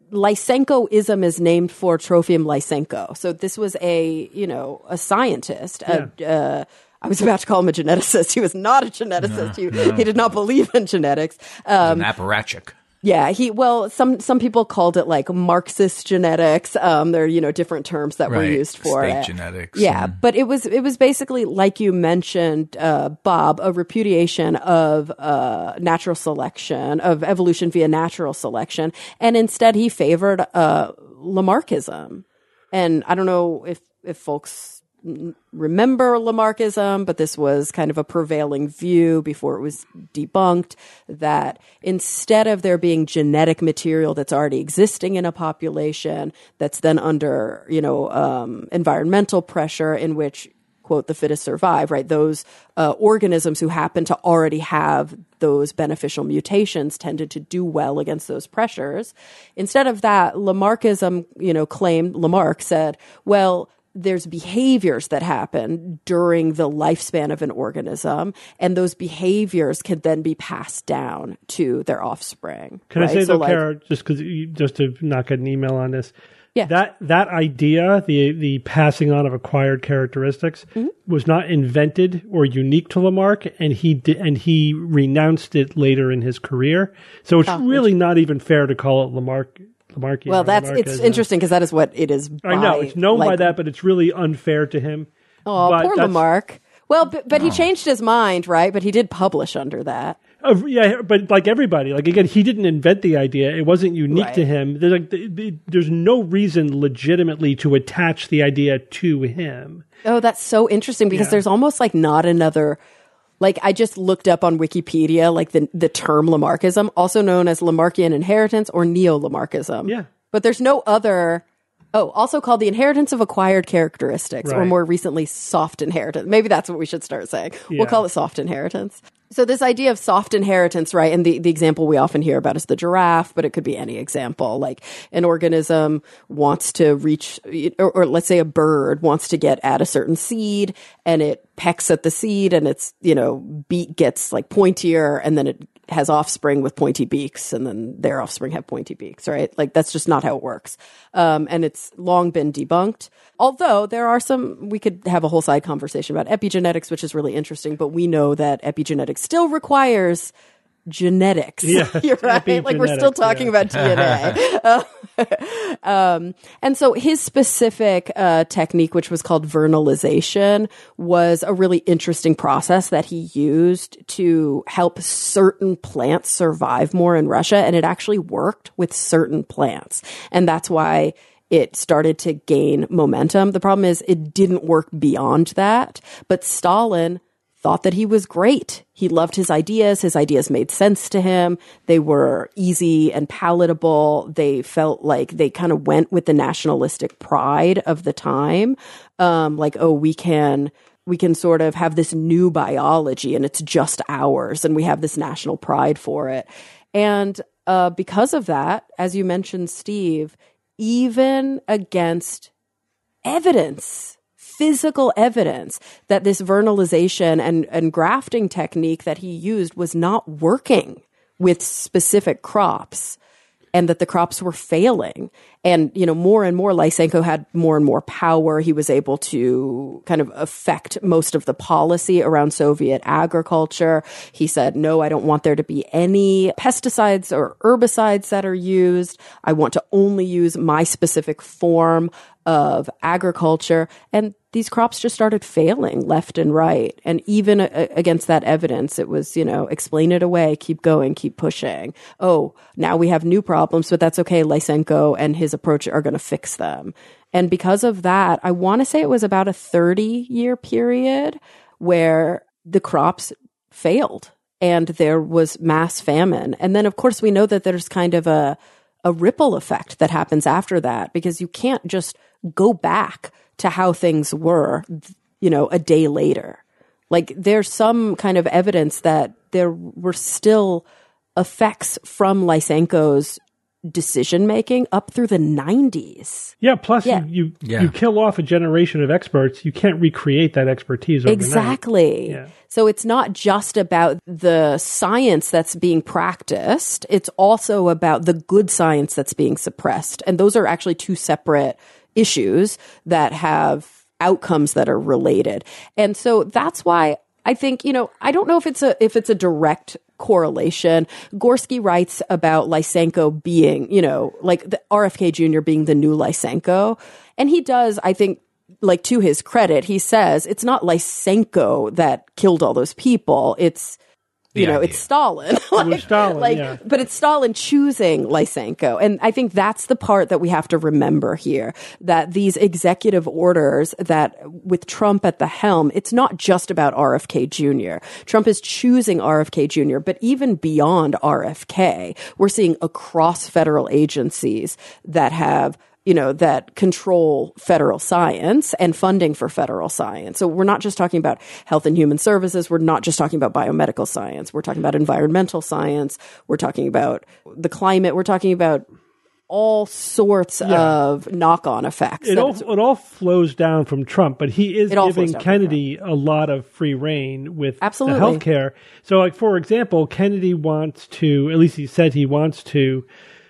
Lysenkoism is named for Trofim Lysenko. So this was a, you know, a scientist. Yeah. A, uh, I was about to call him a geneticist. He was not a geneticist. No, he, no. he did not believe in genetics. Um, an apparatchik. Yeah, he well, some some people called it like Marxist genetics. Um, there are you know different terms that right. were used for State it. genetics. Yeah, and- but it was it was basically like you mentioned, uh, Bob, a repudiation of uh, natural selection, of evolution via natural selection, and instead he favored uh, Lamarckism. And I don't know if if folks remember Lamarckism, but this was kind of a prevailing view before it was debunked, that instead of there being genetic material that's already existing in a population that's then under, you know, um, environmental pressure in which, quote, the fittest survive, right? Those uh, organisms who happen to already have those beneficial mutations tended to do well against those pressures. Instead of that, Lamarckism, you know, claimed, Lamarck said, well, there's behaviors that happen during the lifespan of an organism, and those behaviors can then be passed down to their offspring. Can right? I say so though, like, Kara, just because just to not get an email on this, Yeah. that that idea, the the passing on of acquired characteristics, Mm-hmm. was not invented or unique to Lamarck, and he di- and he renounced it later in his career. So it's Oh, really not even fair to call it Lamarck. Lamarckian Well, or that's Lamarck it's as a- interesting because that is what it is. By, I know it's known by like, that, but it's really unfair to him. Oh, But poor that's- Lamarck. Well, but, but he changed his mind, right? But he did publish under that. Uh, yeah, but like everybody, like again, he didn't invent the idea. It wasn't unique Right. to him. There's like, th- th- there's no reason legitimately to attach the idea to him. Oh, that's so interesting because Yeah. there's almost like not another. Like I just looked up on Wikipedia, like the the term Lamarckism, also known as Lamarckian inheritance or neo-Lamarckism. Yeah. But there's no other. Oh, also called the inheritance of acquired characteristics, or Right. more recently, soft inheritance. Maybe that's what we should start saying. Yeah. We'll call it soft inheritance. So this idea of soft inheritance, right? And the, the example we often hear about is the giraffe, but it could be any example. Like an organism wants to reach, or, or let's say a bird wants to get at a certain seed, and it pecks at the seed, and its, you know, beak gets like pointier, and then it has offspring with pointy beaks, and then their offspring have pointy beaks, right? Like that's just not how it works. Um, and it's long been debunked. Although there are some, we could have a whole side conversation about epigenetics, which is really interesting, but we know that epigenetics still requires genetics. Yeah, You're right. Like we're still epigenetics, talking yeah. about D N A. um, and so his specific uh, technique, which was called vernalization, was a really interesting process that he used to help certain plants survive more in Russia. And it actually worked with certain plants. And that's why it started to gain momentum. The problem is it didn't work beyond that. But Stalin thought that he was great. He loved his ideas. His ideas made sense to him. They were easy and palatable. They felt like they kind of went with the nationalistic pride of the time. Um, like, oh, we can, we can sort of have this new biology and it's just ours. And we have this national pride for it. And uh, because of that, as you mentioned, Steve, even against evidence, physical evidence that this vernalization and, and grafting technique that he used was not working with specific crops, and that the crops were failing. And, you know, more and more, Lysenko had more and more power. He was able to kind of affect most of the policy around Soviet agriculture. He said, no, I don't want there to be any pesticides or herbicides that are used. I want to only use my specific form of agriculture. And these crops just started failing left and right. And even uh, against that evidence, it was, you know, explain it away, keep going, keep pushing. Oh, now we have new problems, but that's okay. Lysenko and his approach are going to fix them. And because of that, I want to say it was about a thirty year period where the crops failed and there was mass famine. And then, of course, we know that there's kind of a, a ripple effect that happens after that, because you can't just go back to how things were, you know, a day later. Like there's some kind of evidence that there were still effects from Lysenko's decision making up through the nineties. Yeah. Plus, Yeah. you you, Yeah. you kill off a generation of experts. You can't recreate that expertise overnight. Exactly. Yeah. So it's not just about the science that's being practiced. It's also about the good science that's being suppressed. And those are actually two separate issues that have outcomes that are related. And so that's why I think, you know, I don't know if it's a if it's a direct correlation. Gorski writes about Lysenko being, you know, like the R F K Junior being the new Lysenko. And he does, I think, like to his credit, he says it's not Lysenko that killed all those people. It's, you The know, idea. it's Stalin. like, It was Stalin, like, yeah. But it's Stalin choosing Lysenko. And I think that's the part that we have to remember here, that these executive orders that with Trump at the helm, it's not just about R F K Junior Trump is choosing R F K Junior, but even beyond R F K, we're seeing across federal agencies that have you know, that control federal science and funding for federal science. So we're not just talking about health and human services. We're not just talking about biomedical science. We're talking about environmental science. We're talking about the climate. We're talking about all sorts Yeah. of knock-on effects. It that all it's- it all flows down from Trump, but he is It all giving flows down from Kennedy a lot of free reign with Absolutely. the healthcare. So, like for example, Kennedy wants to, at least he said he wants to,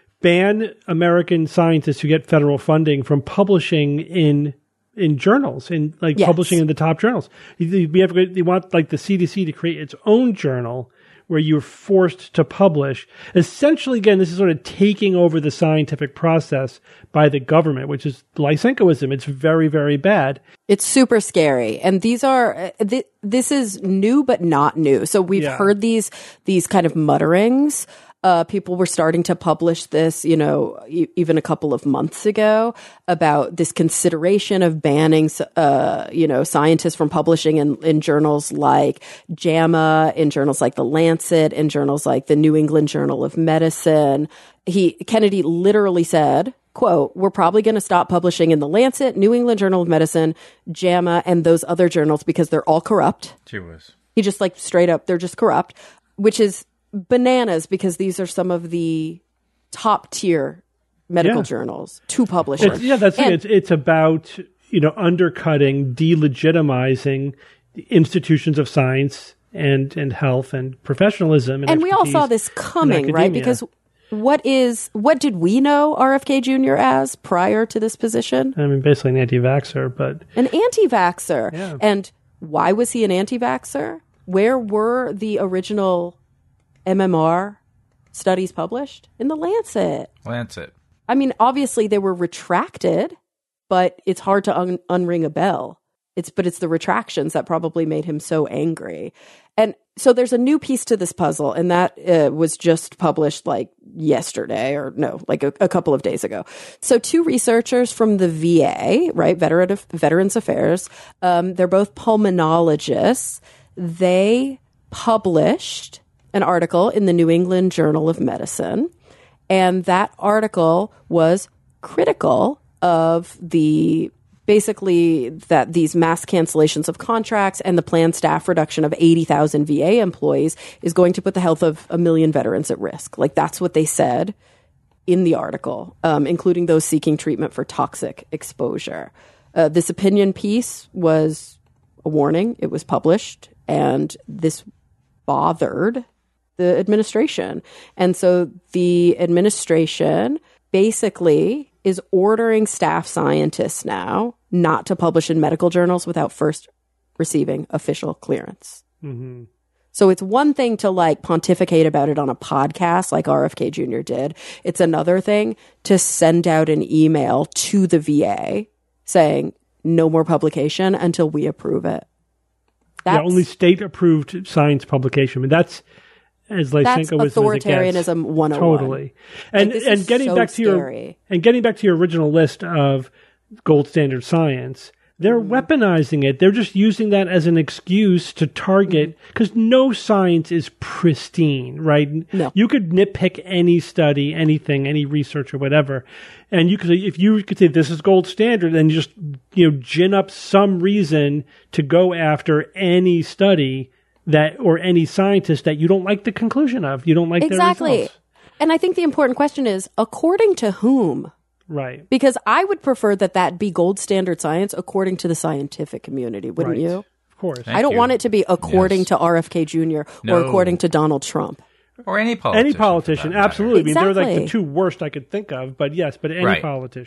ban American scientists who get federal funding from publishing in in journals, in like Yes. publishing in the top journals. You- We have they want like the C D C to create its own journal where you're forced to publish. Essentially, again, this is sort of taking over the scientific process by the government, which is Lysenkoism. It's very, very bad. It's super scary. And these are, uh, th- this is new, but not new. So we've Yeah. heard these, these kind of mutterings. Uh, people were starting to publish this, you know, e- even a couple of months ago about this consideration of banning, uh, you know, scientists from publishing in, in journals like JAMA, in journals like The Lancet, in journals like the New England Journal of Medicine. He, Kennedy literally said, quote, we're probably going to stop publishing in The Lancet, New England Journal of Medicine, JAMA, and those other journals because they're all corrupt. Gee whiz. He just like straight up, they're just corrupt, which is bananas because these are some of the top tier medical Yeah. journals to publish. It's, yeah, that's And- it. It's, it's about, you know, undercutting, delegitimizing the institutions of science and, and health and professionalism. And, and we all saw expertise this in coming, right? academia. Because what is what did we know R F K Junior as prior to this position? I mean, basically an anti-vaxxer, but An anti-vaxxer. Yeah. And why was he an anti-vaxxer? Where were the original M M R studies published? In The Lancet. Lancet. I mean, obviously they were retracted, but it's hard to un- unring a bell. It's but it's the retractions that probably made him so angry. And so there's a new piece to this puzzle, and that uh, was just published like yesterday, or no, like a, a couple of days ago. So two researchers from the V A, right, Veteran Veterans Affairs, um, they're both pulmonologists. They published an article in the New England Journal of Medicine, and that article was critical of the basically that these mass cancellations of contracts and the planned staff reduction of eighty thousand V A employees is going to put the health of a million veterans at risk. Like that's what they said in the article, um, including those seeking treatment for toxic exposure. Uh, this opinion piece was a warning. It was published, and this bothered the administration. And so the administration basically is ordering staff scientists now not to publish in medical journals without first receiving official clearance. mm-hmm. So it's one thing to like pontificate about it on a podcast like R F K Junior did. It's another thing to send out an email to the V A saying no more publication until we approve it. yeah, That's, only state-approved science publication. I mean, that's as that's Lysenkoism as it authoritarianism gets. one oh one. Totally. And this and is getting so back to your scary. and getting back to your original list of gold standard science, they're Mm-hmm. weaponizing it. They're just using that as an excuse to target, because no science is pristine, right? No. You could nitpick any study, anything, any research or whatever. And you could, if you could say this is gold standard, then you just, you know, gin up some reason to go after any study that, or any scientist that you don't like the conclusion of. You don't like their Exactly. results. And I think the important question is, according to whom? Right. Because I would prefer that that be gold standard science according to the scientific community, wouldn't Right. you? Of course. Thank I don't you. want it to be according Yes. to R F K Junior No. or according to Donald Trump. Or any politician. Any politician, for that matter. absolutely. I mean, they're like Exactly. the two worst I could think of, but yes, but any Right. politician.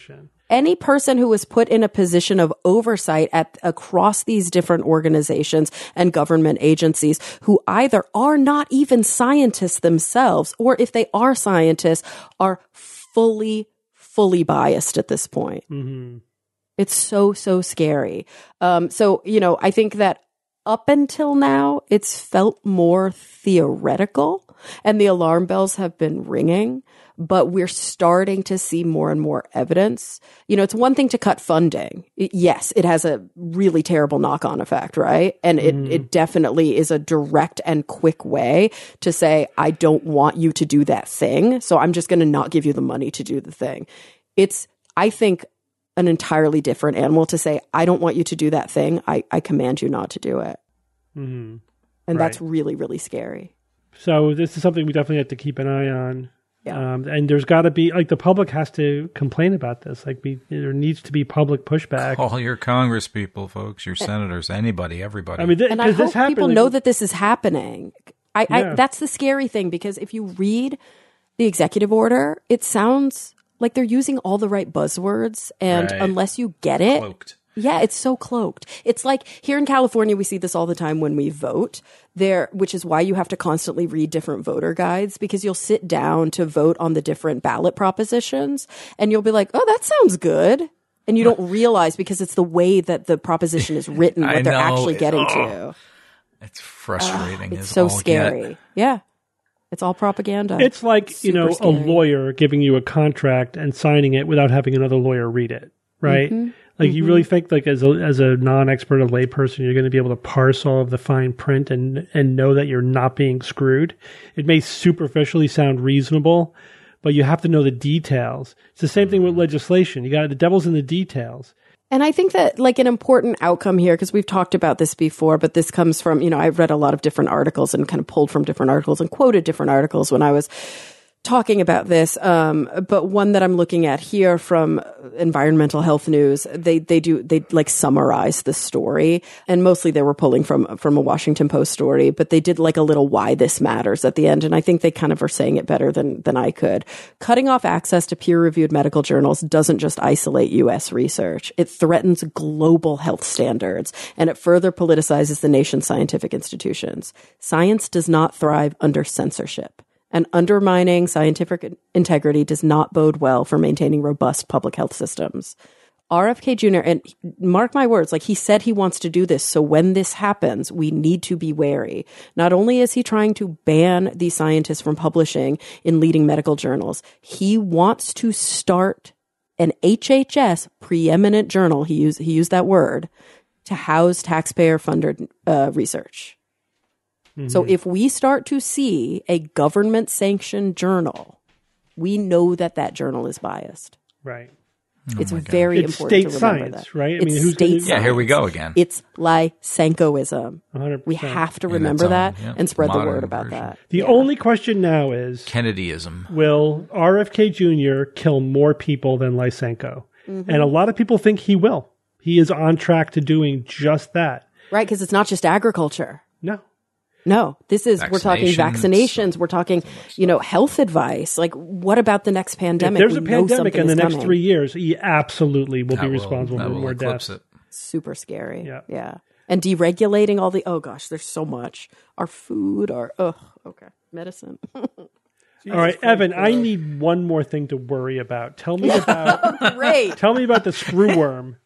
Any person who was put in a position of oversight at across these different organizations and government agencies who either are not even scientists themselves, or if they are scientists, are fully, fully biased at this point. Mm-hmm. It's so, so scary. Um, so, you know, I think that up until now, it's felt more theoretical and the alarm bells have been ringing, but we're starting to see more and more evidence. You know, it's one thing to cut funding. It, yes, it has a really terrible knock-on effect, right? And it, mm. it definitely is a direct and quick way to say, I don't want you to do that thing, so I'm just going to not give you the money to do the thing. It's, I think, an entirely different animal to say, I don't want you to do that thing. I, I command you not to do it. Mm-hmm. And right. that's really, really scary. So this is something we definitely have to keep an eye on. Yeah. Um, and there's got to be, like, the public has to complain about this. Like, we, there needs to be public pushback. Call your Congress people, folks, your senators, anybody, everybody. I mean, th- and I hope this happened, people like, know that this is happening. I, Yeah. I, that's the scary thing, because if you read the executive order, it sounds like they're using all the right buzzwords, and Right. unless you get it, Cloaked. yeah, it's so cloaked. It's like here in California, we see this all the time when we vote there, which is why you have to constantly read different voter guides, because you'll sit down to vote on the different ballot propositions and you'll be like, oh, that sounds good. And you don't realize, because it's the way that the proposition is written, what I they're know. actually getting Oh, to. It's frustrating. It's is so all scary. get. Yeah. It's all propaganda. It's like, you Super know, scary. a lawyer giving you a contract and signing it without having another lawyer read it, right? Mm-hmm. Like, you really think, like, as a, as a non-expert, a layperson, you're going to be able to parse all of the fine print and, and know that you're not being screwed? It may superficially sound reasonable, but you have to know the details. It's the same thing with legislation. You got the devil's in the details. And I think that, like, an important outcome here, because we've talked about this before, but this comes from, you know, I've read a lot of different articles and kind of pulled from different articles and quoted different articles when I was talking about this. Um, but one that I'm looking at here from Environmental Health News, they, they do, they like summarize the story. And mostly they were pulling from, from a Washington Post story, but they did like a little why this matters at the end. And I think they kind of are saying it better than, than I could. Cutting off access to peer reviewed medical journals doesn't just isolate U S research. It threatens global health standards, and it further politicizes the nation's scientific institutions. Science does not thrive under censorship. And undermining scientific integrity does not bode well for maintaining robust public health systems. R F K Junior, and mark my words, like, he said he wants to do this. So when this happens, we need to be wary. Not only is he trying to ban these scientists from publishing in leading medical journals, he wants to start an H H S preeminent journal. He used, he used that word to house taxpayer funded uh, research. Mm-hmm. So if we start to see a government-sanctioned journal, we know that that journal is biased. Right. It's very It's important state to remember science, that. right? I It's mean, who's state gonna- science. Yeah, here we go again. It's Lysenkoism. one hundred percent. We have to In remember its that own, yeah, and spread the modern word about version. that. The Yeah. only question now is, Kennedyism. will R F K Junior kill more people than Lysenko? Mm-hmm. And a lot of people think he will. He is on track to doing just that. Right, because it's not just agriculture. No. No, this is, we're talking Vaccinations. vaccinations. We're talking, you know, health advice. Like, what about the next If pandemic? there's a We know pandemic something in the is next coming. three years, he absolutely will That be will- responsible that for will more eclipse deaths. it. Super scary. Yeah. Yeah. And deregulating all the, oh gosh, there's so much. Our food, our, oh, okay. Medicine. All right, Evan, I need one more thing to worry about. Tell me about Great. tell me about the screw worm.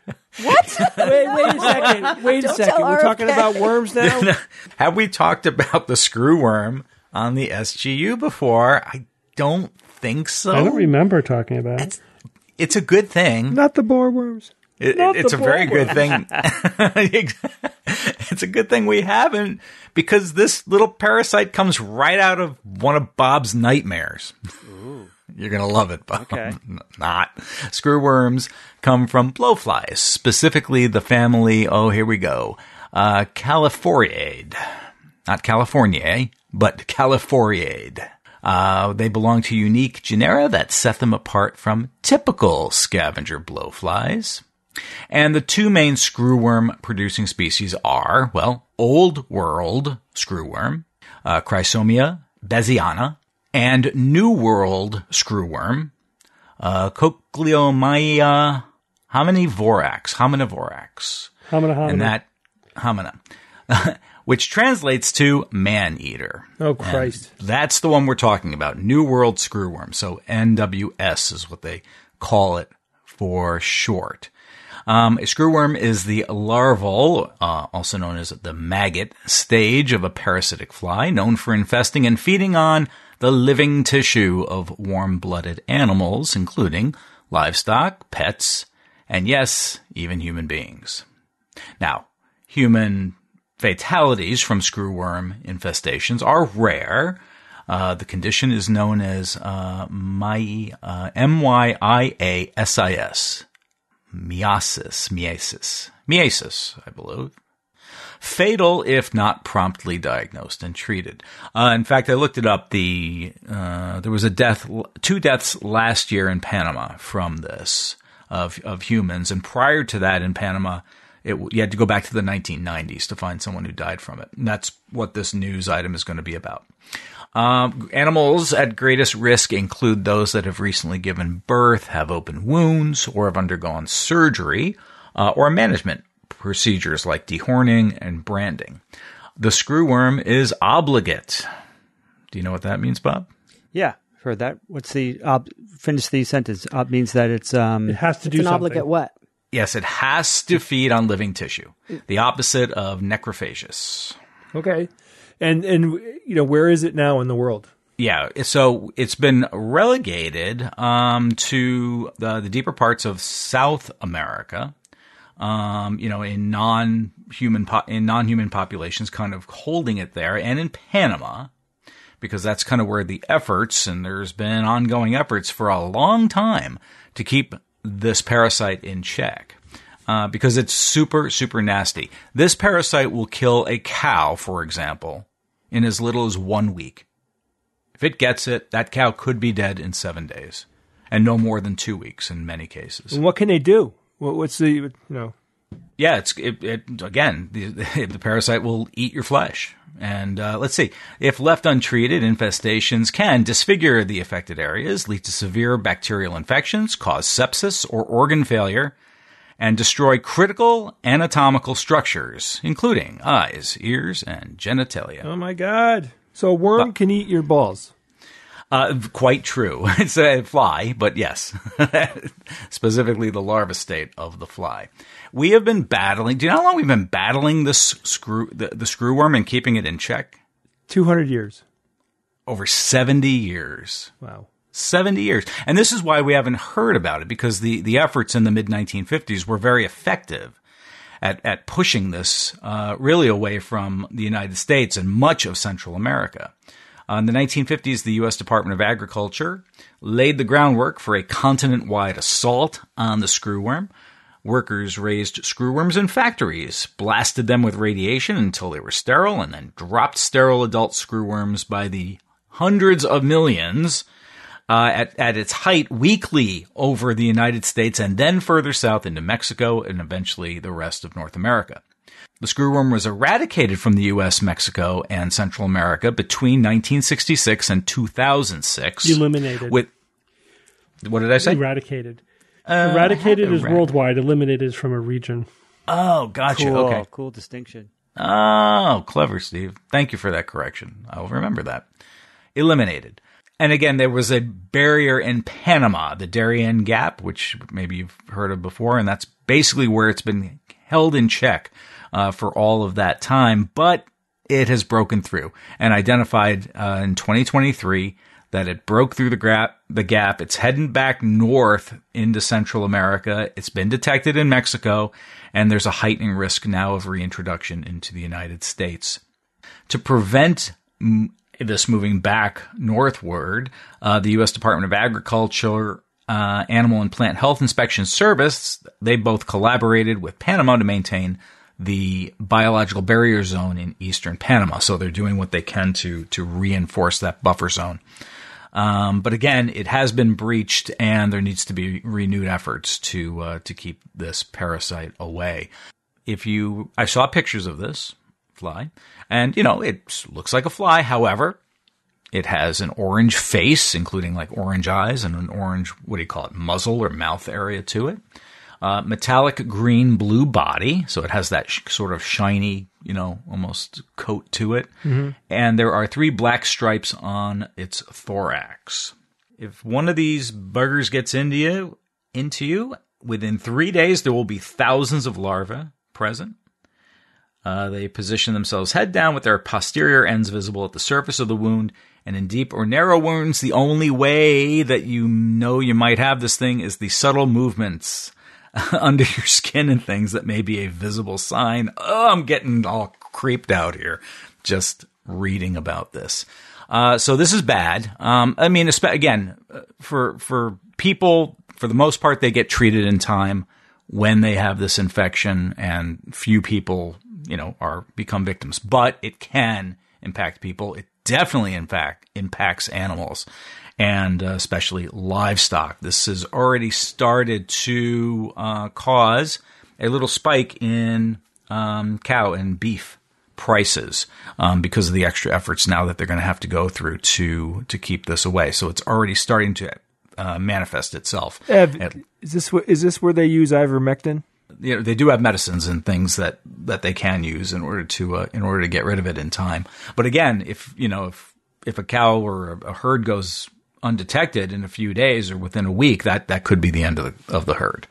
What? Wait, wait a second. Wait a Don't second. tell We're R F K. talking about worms now? Have we talked about the screw worm on the S G U before? I don't think so. I don't remember talking about it. It's, it's a good thing. Not the boar worms. It, Not it's the a very boar good thing. It's a good thing we haven't, because this little parasite comes right out of one of Bob's nightmares. You're going to love it, Bob. Okay. N- Not. Screwworms come from blowflies, specifically the family, oh, here we go, uh, Califoriae. Not Californiae, but Califoriae. Uh, they belong to unique genera that set them apart from typical scavenger blowflies. And the two main screwworm producing species are, well, Old World screwworm, uh, Chrysomia beziana, and New World screwworm, uh, Cochleomyia hominivorax, hominivorax. Homina, homina. And that, homina, which translates to man-eater. Oh, Christ. And that's the one we're talking about, New World screwworm. So N W S is what they call it for short. Um, a screwworm is the larval, uh, also known as the maggot, stage of a parasitic fly, known for infesting and feeding on the living tissue of warm-blooded animals, including livestock, pets, and yes, even human beings. Now, human fatalities from screwworm infestations are rare. Uh, the condition is known as uh, my, uh, M Y I A S I S. Myiasis, myiasis, myiasis, I believe. Fatal if not promptly diagnosed and treated. Uh, in fact, I looked it up. The uh, there was a death, two deaths last year in Panama from this of of humans, and prior to that in Panama, it, you had to go back to the nineteen nineties to find someone who died from it. And that's what this news item is going to be about. Um, animals at greatest risk include those that have recently given birth, have open wounds, or have undergone surgery, uh, or management procedures like dehorning and branding. The screwworm is obligate. Do you know what that means, Bob? Yeah, heard that. What's the ob- finish the sentence? Ob means that it's um. It has to do It's an something. obligate what? Yes, it has to feed on living tissue. The opposite of necrophagus. Okay. And, and you know, where is it now in the world? Yeah, so it's been relegated um, to the, the deeper parts of South America. Um, you know, in non-human po- in non-human populations, kind of holding it there, and in Panama, because that's kind of where the efforts, and there's been ongoing efforts for a long time to keep this parasite in check. Uh, because it's super, super nasty. This parasite will kill a cow, for example, in as little as one week. If it gets it, that cow could be dead in seven days, and no more than two weeks in many cases. And what can they do? What, what's the, you know? Yeah, it's it, it again, the, the parasite will eat your flesh. And uh, let's see, if left untreated, infestations can disfigure the affected areas, lead to severe bacterial infections, cause sepsis or organ failure, and destroy critical anatomical structures, including eyes, ears, and genitalia. Oh, my God. So a worm But- can eat your balls. Uh, quite true. It's a fly, but yes, specifically the larva state of the fly. We have been battling. Do you know how long we've been battling this screw, the, the screwworm and keeping it in check? two hundred years. Over seventy years. Wow. seventy years. And this is why we haven't heard about it, because the, the efforts in the mid nineteen fifties were very effective at, at pushing this uh, really away from the United States and much of Central America. Uh, in the nineteen fifties, the U S Department of Agriculture laid the groundwork for a continent-wide assault on the screwworm. Workers raised screwworms in factories, blasted them with radiation until they were sterile, and then dropped sterile adult screwworms by the hundreds of millions uh, at, at its height weekly over the United States and then further south into Mexico and eventually the rest of North America. The screwworm was eradicated from the U S, Mexico, and Central America between nineteen sixty-six and two thousand six. Eliminated. With what did I say? Eradicated. Uh, Eradicated is erad- worldwide. Eliminated is from a region. Oh, gotcha. Cool, Okay. cool distinction. Oh, clever, Steve. Thank you for that correction. I'll remember that. Eliminated. And again, there was a barrier in Panama, the Darien Gap, which maybe you've heard of before, and that's basically where it's been held in check uh, for all of that time. But it has broken through and identified uh, in twenty twenty-three that it broke through the, gra- the gap. It's heading back north into Central America. It's been detected in Mexico, and there's a heightening risk now of reintroduction into the United States. To prevent m- this moving back northward, uh, the U S Department of Agriculture, uh, Animal and Plant Health Inspection Service, they both collaborated with Panama to maintain the biological barrier zone in eastern Panama. So they're doing what they can to to reinforce that buffer zone. Um, but again, it has been breached, and there needs to be renewed efforts to uh, to keep this parasite away. If you, I saw pictures of this fly, and you know it looks like a fly. However, It has an orange face, including like orange eyes and an orange, what do you call it, muzzle or mouth area to it. Uh, metallic green blue body, so it has that sh- sort of shiny, you know, almost coat to it. Mm-hmm. And there are three black stripes on its thorax. If one of these buggers gets into you, into you, within three days there will be thousands of larvae present. Uh, they position themselves head down with their posterior ends visible at the surface of the wound. And in deep or narrow wounds, the only way that you know you might have this thing is the subtle movements under your skin and things that may be a visible sign. Oh, I'm getting all creeped out here just reading about this. Uh, so this is bad. Um, I mean, again, for for people, for the most part, they get treated in time when they have this infection, and few people, you know, are become victims. But it can impact people. It definitely, in fact, impacts animals, and uh, especially livestock. This has already started to uh, cause a little spike in um, cow and beef prices um, because of the extra efforts now that they're going to have to go through to to keep this away. So it's already starting to uh, manifest itself. Ev, At, is this wh- is this where they use ivermectin? You know, they do have medicines and things that, that they can use in order to uh, in order to get rid of it in time. But again, if you know if if a cow or a, a herd goes undetected in a few days or within a week, that, that could be the end of the of the herd.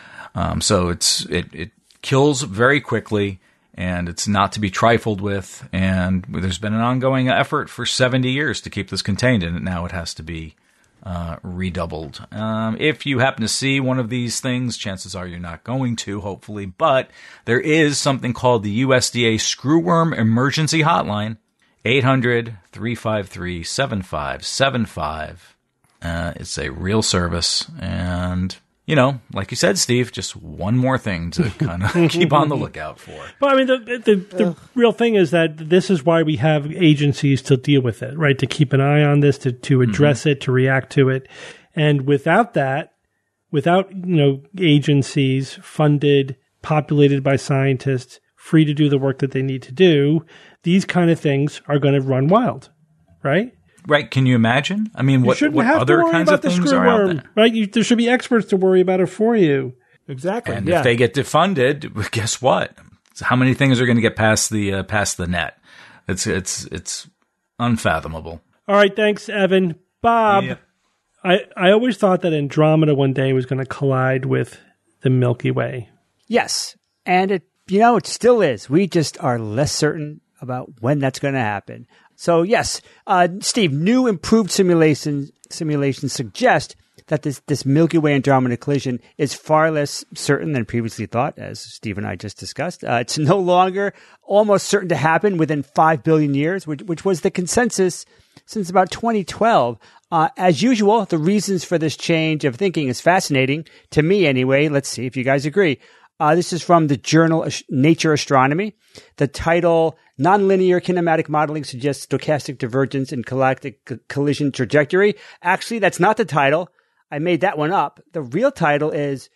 Um, so it's it it kills very quickly, and it's not to be trifled with. And there's been an ongoing effort for seventy years to keep this contained, and now it has to be uh, redoubled. Um, if you happen to see one of these things, chances are you're not going to, hopefully. But there is something called the U S D A Screwworm Emergency Hotline, eight hundred, three five three, seven five seven five. Uh, it's a real service, and you know, like you said, Steve, just one more thing to kind of keep on the lookout for. Well, I mean, the the, the real thing is that this is why we have agencies to deal with it, right? To keep an eye on this, to, to address mm-hmm. it, to react to it. And without that, without, you know, agencies funded, populated by scientists, free to do the work that they need to do, these kind of things are going to run wild, right? Right. Can you imagine? I mean, you what, what have other kinds of things are out there? Right? You, there should be experts to worry about it for you. Exactly. And yeah. if they get defunded, guess what? How many things are going to get past the uh, past the net? It's it's it's unfathomable. All right. Thanks, Evan. Bob, yeah. I, I always thought that Andromeda one day was going to collide with the Milky Way. Yes. And it, you know, it still is. We just are less certain about when that's going to happen. So yes, uh, Steve, new improved simulations simulations suggest that this, this Milky Way Andromeda collision is far less certain than previously thought, as Steve and I just discussed. Uh, it's no longer almost certain to happen within five billion years, which, which was the consensus since about twenty twelve. Uh, as usual, the reasons for this change of thinking is fascinating, to me anyway. Let's see if you guys agree. Uh, this is from the journal Nature Astronomy. The title, Nonlinear Kinematic Modeling Suggests Stochastic Divergence in Galactic c- Collision Trajectory. Actually, that's not the title. I made that one up. The real title is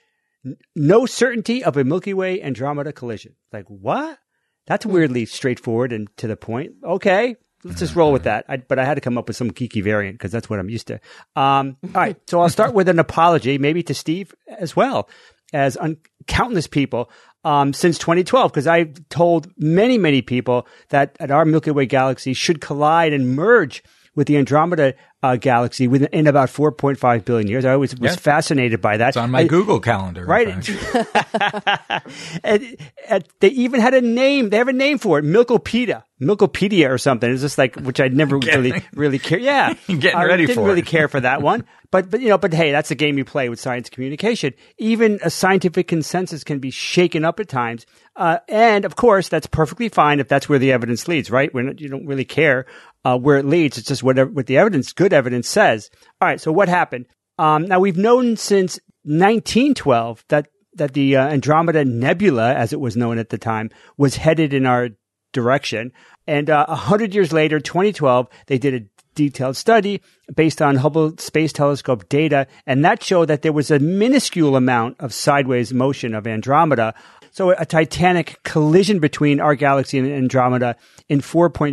No Certainty of a Milky Way Andromeda Collision. Like, what? That's weirdly straightforward and to the point. Okay, let's just roll with that. I, but I had to come up with some geeky variant because that's what I'm used to. Um, all right, so I'll start with an apology, maybe to Steve as well, as un- countless people um, since twenty twelve, because I've told many, many people that, that our Milky Way galaxy should collide and merge with the Andromeda uh, galaxy within in about four point five billion years. I always was yeah. fascinated by that. It's on my I, Google calendar. Right. and, and they even had a name. They have a name for it, Milkopedia. Milkopedia or something. It's just like, which I never really, really care. Yeah. Getting I ready didn't for really it. care for that one. But, but, you know, but hey, that's a game you play with science communication. Even a scientific consensus can be shaken up at times. Uh, and of course, that's perfectly fine if that's where the evidence leads, right? We're not, you don't really care, uh, where it leads. It's just whatever, what the evidence, good evidence says. All right. So what happened? Um, now we've known since nineteen twelve that, that the uh, Andromeda Nebula, as it was known at the time, was headed in our direction. And uh, a hundred years later, twenty twelve, they did a detailed study based on Hubble Space Telescope data, and that showed that there was a minuscule amount of sideways motion of Andromeda. So a titanic collision between our galaxy and Andromeda in four point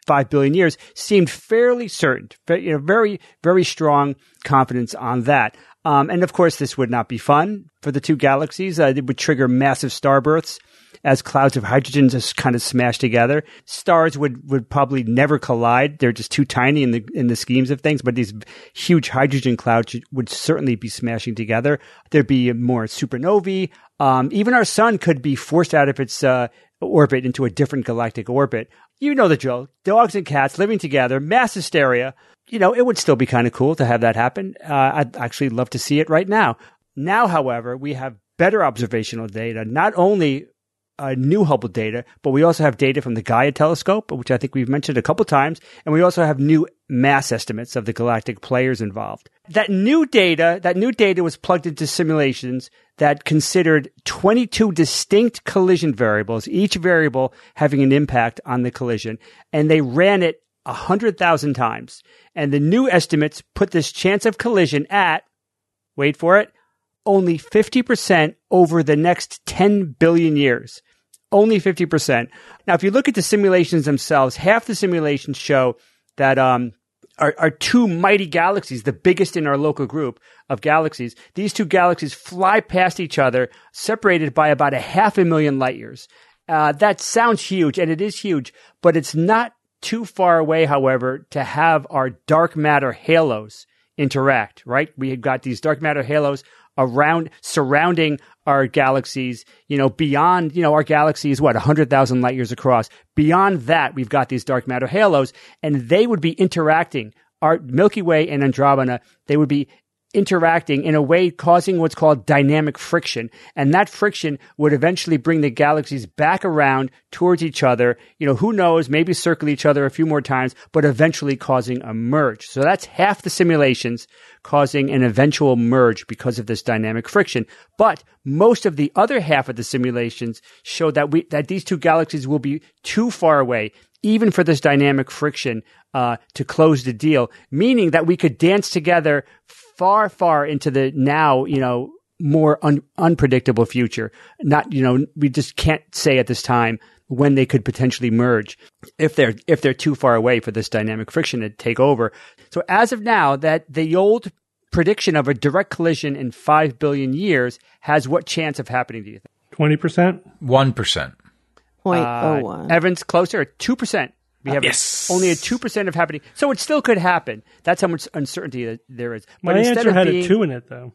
five billion years seemed fairly certain, you know, very, very strong confidence on that. Um, and of course, this would not be fun for the two galaxies. Uh, it would trigger massive starbirths as clouds of hydrogen just kind of smash together. Stars would, would probably never collide. They're just too tiny in the in the schemes of things. But these huge hydrogen clouds would certainly be smashing together. There'd be more supernovae. Um, even our sun could be forced out of its uh, orbit into a different galactic orbit. You know the drill. Dogs and cats living together, mass hysteria. You know, it would still be kind of cool to have that happen. Uh, I'd actually love to see it right now. Now, however, we have better observational data, not only uh, new Hubble data, but we also have data from the Gaia telescope, which I think we've mentioned a couple times, and we also have new mass estimates of the galactic players involved. That new data, that new data was plugged into simulations that considered twenty-two distinct collision variables, each variable having an impact on the collision, and they ran it one hundred thousand times. And the new estimates put this chance of collision at, wait for it, only fifty percent over the next ten billion years. Only fifty percent. Now, if you look at the simulations themselves, half the simulations show that um, our, our two mighty galaxies, the biggest in our local group of galaxies, these two galaxies fly past each other, separated by about a half a million light years. Uh, that sounds huge, and it is huge, but it's not too far away, however, to have our dark matter halos interact, right? We have got these dark matter halos around, surrounding our galaxies, you know, beyond, you know, our galaxy is what, one hundred thousand light years across. Beyond that, we've got these dark matter halos, and they would be interacting. Our Milky Way and Andromeda, they would be interacting in a way causing what's called dynamic friction. And that friction would eventually bring the galaxies back around towards each other. You know, who knows, maybe circle each other a few more times, but eventually causing a merge. So that's half the simulations causing an eventual merge because of this dynamic friction. But most of the other half of the simulations show that we, that these two galaxies will be too far away, even for this dynamic friction, uh, to close the deal, meaning that we could dance together far, far into the now, you know, more un- unpredictable future. Not, you know, we just can't say at this time when they could potentially merge if they're if they're too far away for this dynamic friction to take over. So as of now, that the old prediction of a direct collision in five billion years has what chance of happening, do you think? twenty percent? one percent. zero point Uh, zero one. Evans closer, two percent. We have Yes. a, only a two percent of happening. So it still could happen. That's how much uncertainty that there is. But My instead answer of had being, a two in it, though.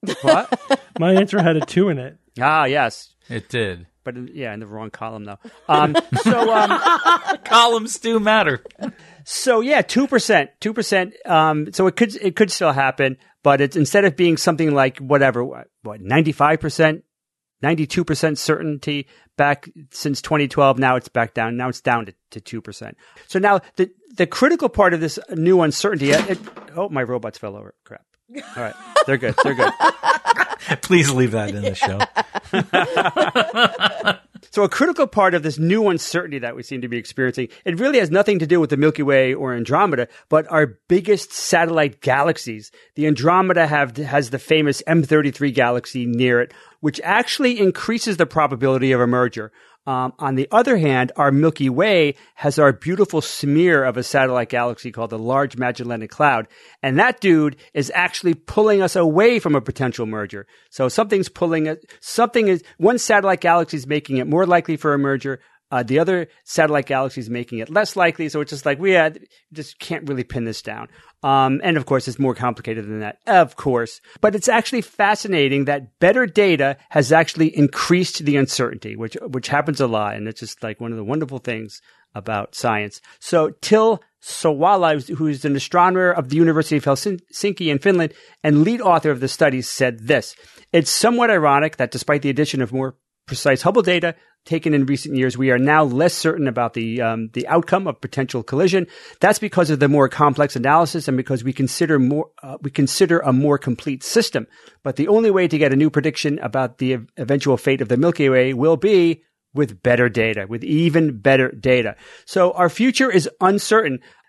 What? My answer had a two in it. Ah, yes. It did. But in, yeah, in the wrong column, though. Um, so, um, Columns do matter. so yeah, two percent, two percent. Um, so it could, it could still happen, but it's instead of being something like whatever, what, what ninety-five percent, ninety-two percent certainty back since twenty twelve. Now it's back down. Now it's down to, to two percent. So now the, the critical part of this new uncertainty, it, oh, my robots fell over. Crap. All right. They're good. They're good. Please leave that in the show. So a critical part of this new uncertainty that we seem to be experiencing, it really has nothing to do with the Milky Way or Andromeda, but our biggest satellite galaxies. The Andromeda have, has the famous M thirty-three galaxy near it, which actually increases the probability of a merger. Um, on the other hand, our Milky Way has our beautiful smear of a satellite galaxy called the Large Magellanic Cloud. And that dude is actually pulling us away from a potential merger. So something's pulling it, something is, one satellite galaxy is making it more likely for a merger. Uh, the other satellite galaxy is making it less likely. So it's just like, we had, just can't really pin this down. Um, and of course, it's more complicated than that, of course. But it's actually fascinating that better data has actually increased the uncertainty, which, which happens a lot. And it's just like one of the wonderful things about science. So Till Sawala, who's an astronomer of the University of Helsinki in Finland and lead author of the study, said this: it's somewhat ironic that despite the addition of more precise Hubble data taken in recent years, we are now less certain about the um, the outcome of potential collision. That's because of the more complex analysis and because we consider more uh, we consider a more complete system. But the only way to get a new prediction about the ev- eventual fate of the Milky Way will be with better data, with even better data. So our future is uncertain.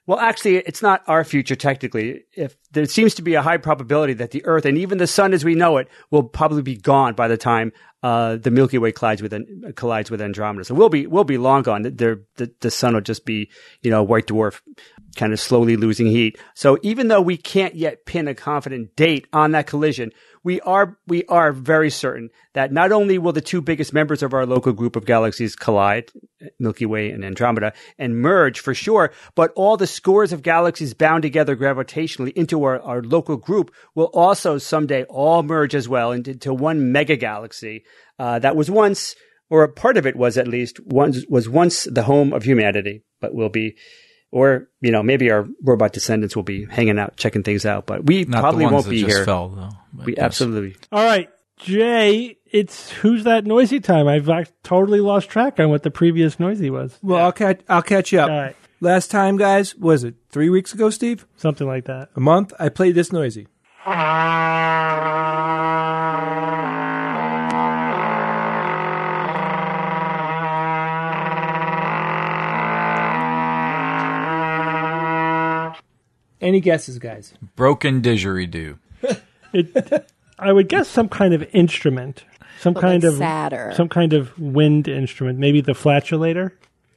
Well, actually, it's not our future technically. If there seems to be a high probability that the Earth and even the Sun as we know it will probably be gone by the time uh, the Milky Way collides with collides with Andromeda. So we'll be we'll be long gone. The, the the Sun will just be, you know, a white dwarf, kind of slowly losing heat. So even though we can't yet pin a confident date on that collision, we are we are very certain that not only will the two biggest members of our local group of galaxies collide, Milky Way and Andromeda, and merge for sure, but all the scores of galaxies bound together gravitationally into our, our local group will also someday all merge as well into, into one mega galaxy uh, that was once, or a part of it was at least, once was once the home of humanity, but will be, or, you know, maybe our robot descendants will be hanging out, checking things out, but we Not probably the ones won't be that just here. Fell, though, we yes. absolutely. All right, Jay, it's Who's That Noisy time. I've uh, totally lost track on what the previous noisy was. Well, I'll catch I'll catch you up. All right. Last time, guys, was it three weeks ago, Steve? Something like that. A month? I played this noisy. Any guesses, guys? Broken didgeridoo. It, I would guess some kind of instrument, some But kind like of sadder. some kind of wind instrument, maybe the flatulator.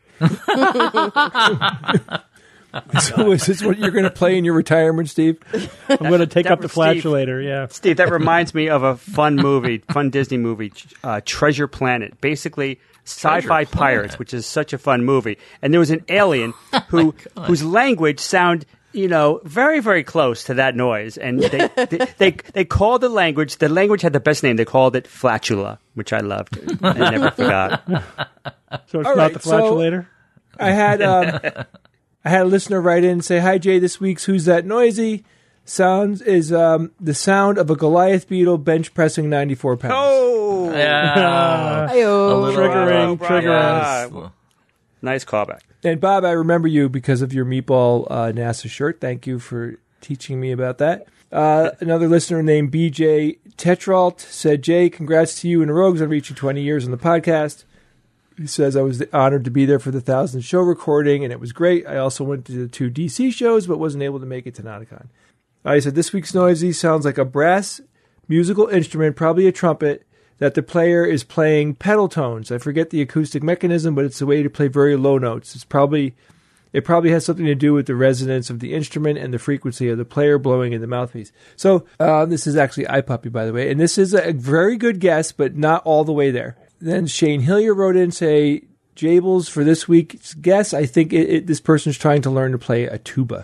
So is this what you're going to play in your retirement, Steve? I'm going to take that up the was Steve. flatulator. Yeah. Steve, that reminds me of a fun movie, fun Disney movie, uh, Treasure Planet. Basically, sci-fi Planet. pirates, which is such a fun movie. And there was an alien who whose language sound, you know, very, very close to that noise. And they they, they they called the language. The language had the best name. They called it Flatula, which I loved. I never forgot. So it's All not right, the so- flatulator. I had um, I had a listener write in and say, "Hi Jay, this week's Who's That Noisy sounds is um, the sound of a Goliath beetle bench pressing ninety-four pounds." Oh, Yeah. Ayo. A little Triggering, Bravo, triggering. bravo. Nice callback. And Bob, I remember you because of your meatball uh, NASA shirt. Thank you for teaching me about that. Uh, another listener named B J Tetralt said, "Jay, congrats to you and the Rogues on reaching twenty years on the podcast." He says, "I was honored to be there for the thousandth show recording, and it was great. I also went to the two D C shows, but wasn't able to make it to Nauticon." Uh, he said, "This week's noisy sounds like a brass musical instrument, probably a trumpet, that the player is playing pedal tones. I forget the acoustic mechanism, but it's a way to play very low notes. It's probably it probably has something to do with the resonance of the instrument and the frequency of the player blowing in the mouthpiece." So uh, this is actually iPuppy, by the way, and this is a very good guess, but not all the way there. Then Shane Hillier wrote in, say, "Jables, for this week's guess, I think it, it, this person's trying to learn to play a tuba."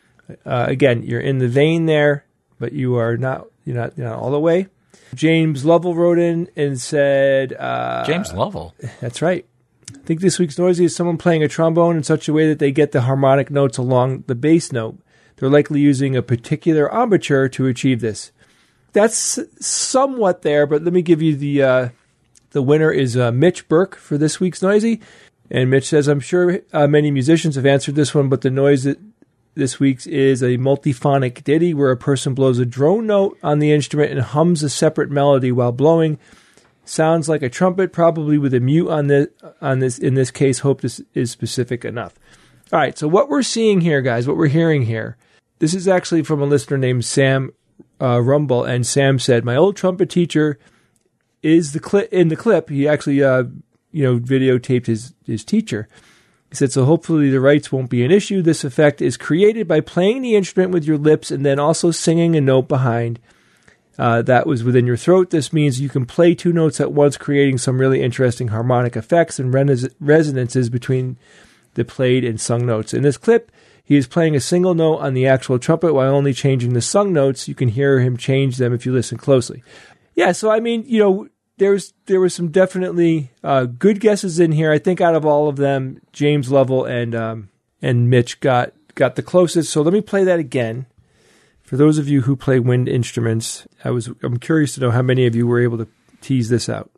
Uh, again, you're in the vein there, but you are not. You're not. You're not all the way. James Lovell wrote in and said, uh, James Lovell. "That's right. I think this week's noisy is someone playing a trombone in such a way that they get the harmonic notes along the bass note. They're likely using a particular embouchure to achieve this." That's somewhat there, but let me give you the uh, the winner is uh, Mitch Burke for this week's noisy. And Mitch says, "I'm sure uh, many musicians have answered this one, but the noise that this week's is a multiphonic ditty where a person blows a drone note on the instrument and hums a separate melody while blowing. Sounds like a trumpet, probably with a mute on this. On this, in this case, hope this is specific enough." All right. So what we're seeing here, guys, what we're hearing here, this is actually from a listener named Sam uh, Rumble, and Sam said, "My old trumpet teacher is the clip in the clip. He actually, uh, you know, videotaped his his teacher." He said, "So hopefully the rights won't be an issue. This effect is created by playing the instrument with your lips and then also singing a note behind uh, that was within your throat. This means you can play two notes at once, creating some really interesting harmonic effects and res- resonances between the played and sung notes. In this clip, he is playing a single note on the actual trumpet while only changing the sung notes. You can hear him change them if you listen closely." Yeah, so I mean, you know, There's there was some definitely uh, good guesses in here. I think out of all of them, James Lovell and um, and Mitch got got the closest. So let me play that again. For those of you who play wind instruments, I was I'm curious to know how many of you were able to tease this out.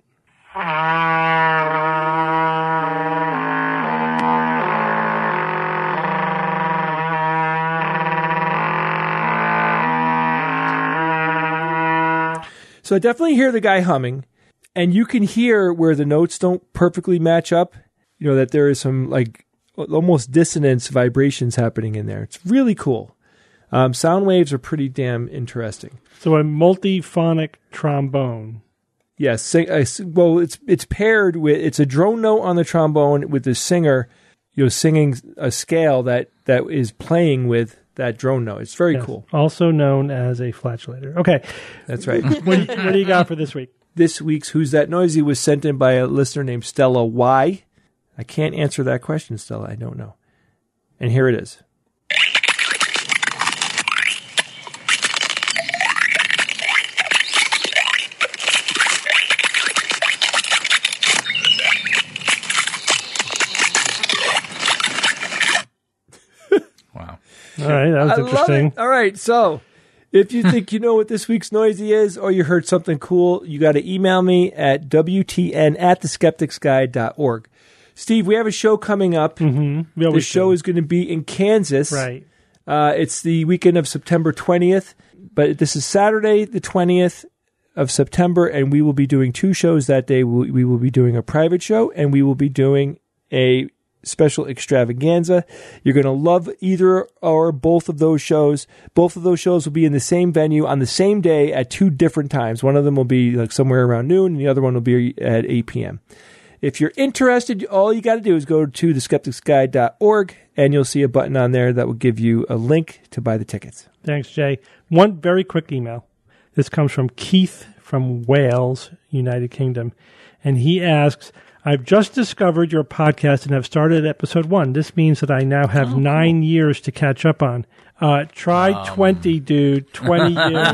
So I definitely hear the guy humming. And you can hear where the notes don't perfectly match up. You know, that there is some like almost dissonance vibrations happening in there. It's really cool. Um, sound waves are pretty damn interesting. So a multiphonic trombone. Yes. Sing, uh, well, it's it's paired with, it's a drone note on the trombone with the singer, you know, singing a scale that, that is playing with that drone note. It's very Yes. cool. Also known as a flatulator. Okay. That's right. what, do you, what do you got for this week? This week's Who's That Noisy was sent in by a listener named Stella Y. I can't answer that question, Stella. I don't know. And here it is. Wow. All right, that was I interesting. love it. All right, so if you think you know what this week's noisy is or you heard something cool, you got to email me at W T N at the skeptics guide dot org. Steve, we have a show coming up. Mm-hmm. We The always show do. is going to be in Kansas. Right. Uh, it's the weekend of September twentieth, but this is Saturday the twentieth of September, and we will be doing two shows that day. We we will be doing a private show, and we will be doing a special extravaganza. You're going to love either or both of those shows. Both of those shows will be in the same venue on the same day at two different times. One of them will be like somewhere around noon, and the other one will be at eight p.m. If you're interested, all you got to do is go to the skeptics guide dot org, and you'll see a button on there that will give you a link to buy the tickets. Thanks, Jay. One very quick email. This comes from Keith from Wales, United Kingdom. And he asks, I've just discovered your podcast and have started episode one. This means that I now have oh, nine cool. years to catch up on. Uh, try um. twenty, dude. twenty years.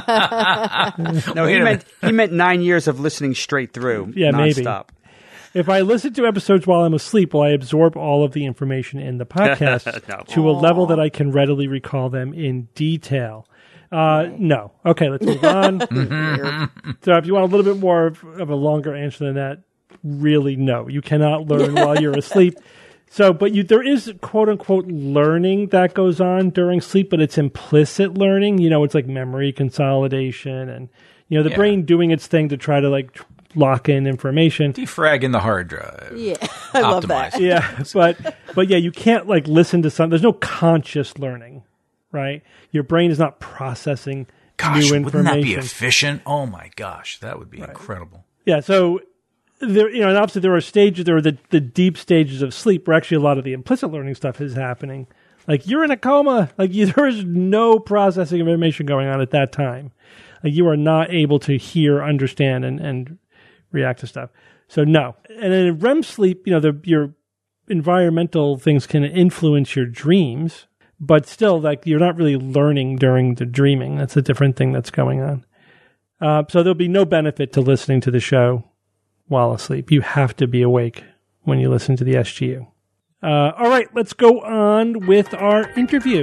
No, he meant, he meant nine years of listening straight through. Yeah, nonstop. Maybe. If I listen to episodes while I'm asleep, will I absorb all of the information in the podcast no. to a level that I can readily recall them in detail? Uh, no. Okay, let's move on. So if you want a little bit more of, of a longer answer than that, really no. You cannot learn while you're asleep. So, but you, there is quote unquote learning that goes on during sleep, but it's implicit learning. You know, it's like memory consolidation and, you know, the yeah. brain doing its thing to try to like lock in information. Defragging the hard drive. Yeah, I love that. Yeah, but but yeah, you can't like listen to something. There's no conscious learning, right? Your brain is not processing gosh, new information. Wouldn't that be efficient? Oh my gosh, that would be right. incredible. Yeah, so there, you know, and obviously there are stages. There are the, the deep stages of sleep where actually a lot of the implicit learning stuff is happening. Like you're in a coma. Like you, there is no processing of information going on at that time. Like you are not able to hear, understand, and and react to stuff. So no. And then in R E M sleep, you know, the, your environmental things can influence your dreams, but still, like you're not really learning during the dreaming. That's a different thing that's going on. Uh, so there'll be no benefit to listening to the show while asleep. You have to be awake when you listen to the S G U. Uh, all right, let's go on with our interview.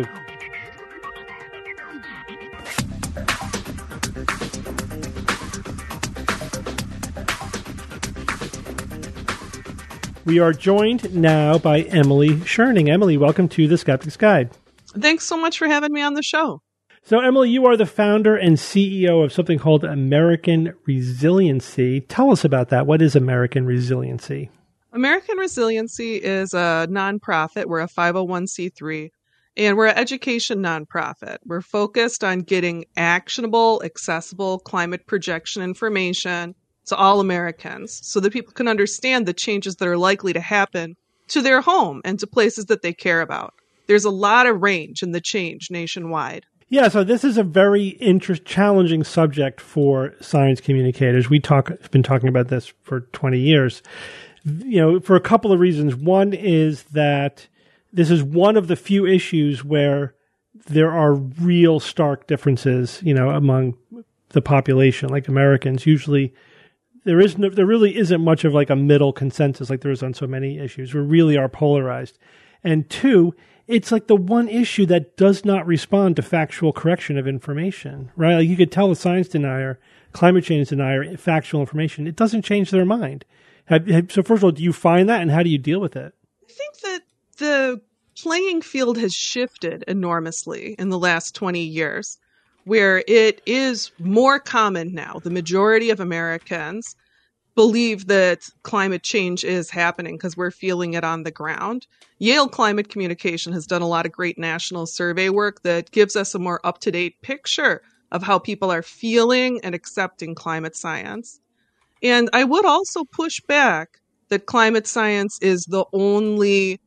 We are joined now by Emily Scherning. Emily, welcome to The Skeptic's Guide. Thanks so much for having me on the show. So, Emily, you are the founder and C E O of something called American Resiliency. Tell us about that. What is American Resiliency? American Resiliency is a nonprofit. We're a five oh one c three, and we're an education nonprofit. We're focused on getting actionable, accessible climate projection information to all Americans so that people can understand the changes that are likely to happen to their home and to places that they care about. There's a lot of range in the change nationwide. Yeah, so this is a very interest, challenging subject for science communicators. We talk, have been talking about this for twenty years, you know, for a couple of reasons. One is that this is one of the few issues where there are real stark differences, you know, among the population. Like Americans usually, there is no, there really isn't much of like a middle consensus like there is on so many issues. We really are polarized. And two, it's like the one issue that does not respond to factual correction of information, right? Like you could tell a science denier, climate change denier, factual information. It doesn't change their mind. Have, have, so first of all, do you find that and how do you deal with it? I think that the playing field has shifted enormously in the last twenty years, where it is more common now. The majority of Americans believe that climate change is happening because we're feeling it on the ground. Yale Climate Communication has done a lot of great national survey work that gives us a more up-to-date picture of how people are feeling and accepting climate science. And I would also push back that climate science is the only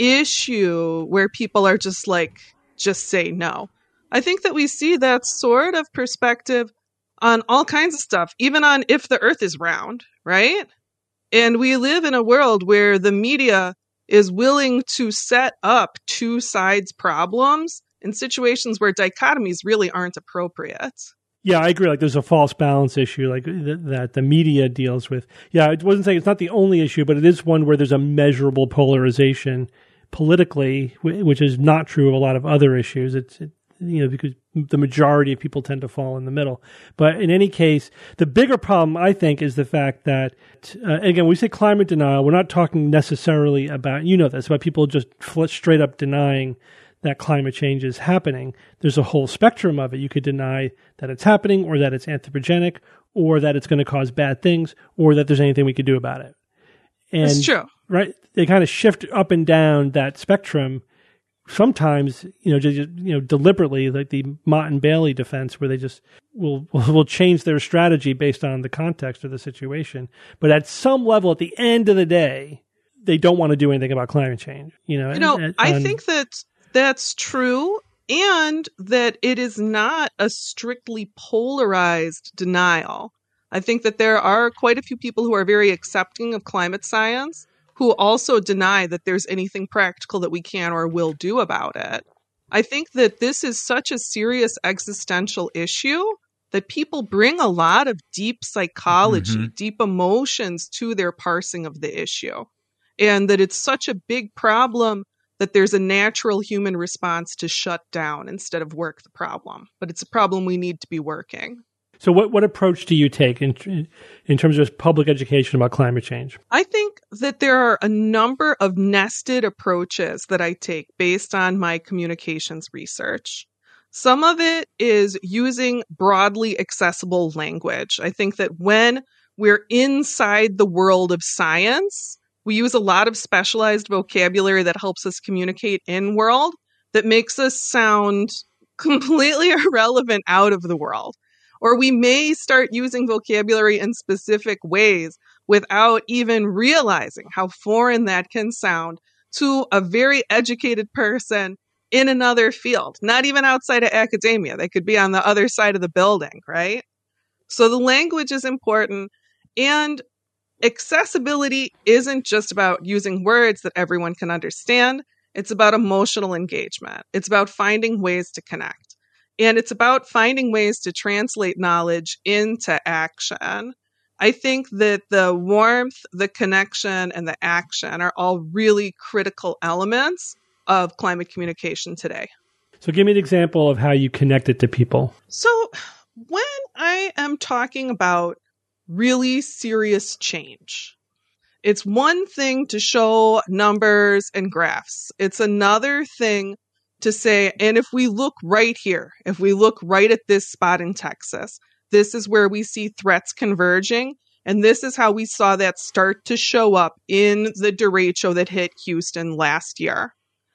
issue where people are just like, just say no. I think that we see that sort of perspective on all kinds of stuff, even on if the earth is round, right? And we live in a world where the media is willing to set up two sides problems in situations where dichotomies really aren't appropriate. Yeah, I agree. Like, there's a false balance issue, like th- that the media deals with. Yeah, I wasn't saying it's not the only issue, but it is one where there's a measurable polarization politically, w- which is not true of a lot of other issues. It's, it, you know, because the majority of people tend to fall in the middle. But in any case, the bigger problem, I think, is the fact that, uh, again, we say climate denial, we're not talking necessarily about, you know this, about people just fl- straight up denying that climate change is happening. There's a whole spectrum of it. You could deny that it's happening, or that it's anthropogenic, or that it's going to cause bad things, or that there's anything we could do about it. And, That's true. Right? They kind of shift up and down that spectrum. Sometimes, you know, just, you know, deliberately, like the Mott and Bailey defense, where they just will will change their strategy based on the context of the situation. But at some level, at the end of the day, they don't want to do anything about climate change. You know, You know, and, I and, think that that's true, and that it is not a strictly polarized denial. I think that there are quite a few people who are very accepting of climate science who also deny that there's anything practical that we can or will do about it. I think that this is such a serious existential issue that people bring a lot of deep psychology, Mm-hmm. deep emotions to their parsing of the issue. And that it's such a big problem that there's a natural human response to shut down instead of work the problem. But it's a problem we need to be working. So what, what approach do you take in in terms of public education about climate change? I think that there are a number of nested approaches that I take based on my communications research. Some of it is using broadly accessible language. I think that when we're inside the world of science, we use a lot of specialized vocabulary that helps us communicate in world that makes us sound completely irrelevant out of the world. Or we may start using vocabulary in specific ways without even realizing how foreign that can sound to a very educated person in another field, not even outside of academia. They could be on the other side of the building, right? So the language is important. And accessibility isn't just about using words that everyone can understand. It's about emotional engagement. It's about finding ways to connect. And it's about finding ways to translate knowledge into action. I think that the warmth, the connection, and the action are all really critical elements of climate communication today. So give me an example of how you connect it to people. So when I am talking about really serious change, it's one thing to show numbers and graphs. It's another thing to say, and if we look right here, if we look right at this spot in Texas, this is where we see threats converging. And this is how we saw that start to show up in the derecho that hit Houston last year.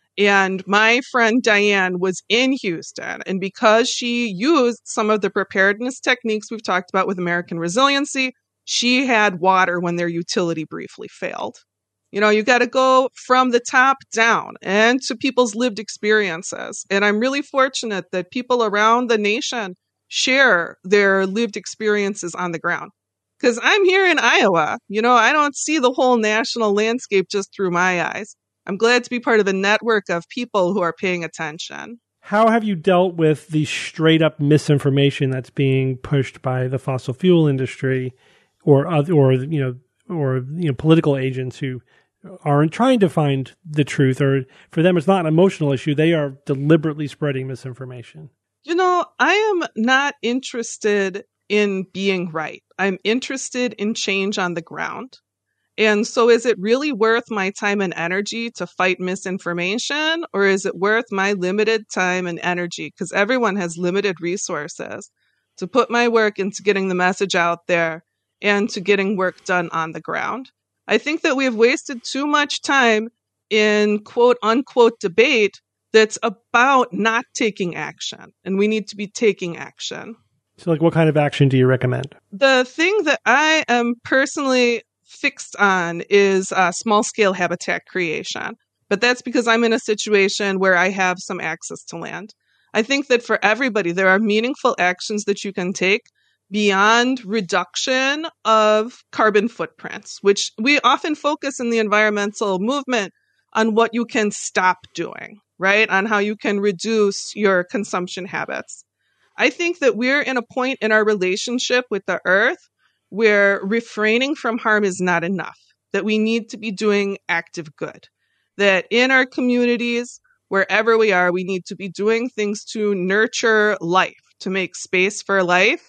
And my friend Diane was in Houston. And because she used some of the preparedness techniques we've talked about with American Resiliency, she had water when their utility briefly failed. You know, you got to go from the top down and to people's lived experiences. And I'm really fortunate that people around the nation share their lived experiences on the ground. Because I'm here in Iowa. You know, I don't see the whole national landscape just through my eyes. I'm glad to be part of a network of people who are paying attention. How have you dealt with the straight up misinformation that's being pushed by the fossil fuel industry or other, or you know, or you know, political agents who aren't trying to find the truth, or for them it's not an emotional issue, they are deliberately spreading misinformation? You know, I am not interested in being right. I'm interested in change on the ground. And so is it really worth my time and energy to fight misinformation, or is it worth my limited time and energy, because everyone has limited resources, to put my work into getting the message out there and to getting work done on the ground. I think that we have wasted too much time in quote unquote debate that's about not taking action, and we need to be taking action. So, like, what kind of action do you recommend? The thing that I am personally fixed on is uh, small-scale habitat creation, but that's because I'm in a situation where I have some access to land. I think that for everybody, there are meaningful actions that you can take beyond reduction of carbon footprints, which we often focus in the environmental movement on what you can stop doing, right? On how you can reduce your consumption habits. I think that we're in a point in our relationship with the earth where refraining from harm is not enough, that we need to be doing active good, that in our communities, wherever we are, we need to be doing things to nurture life, to make space for life,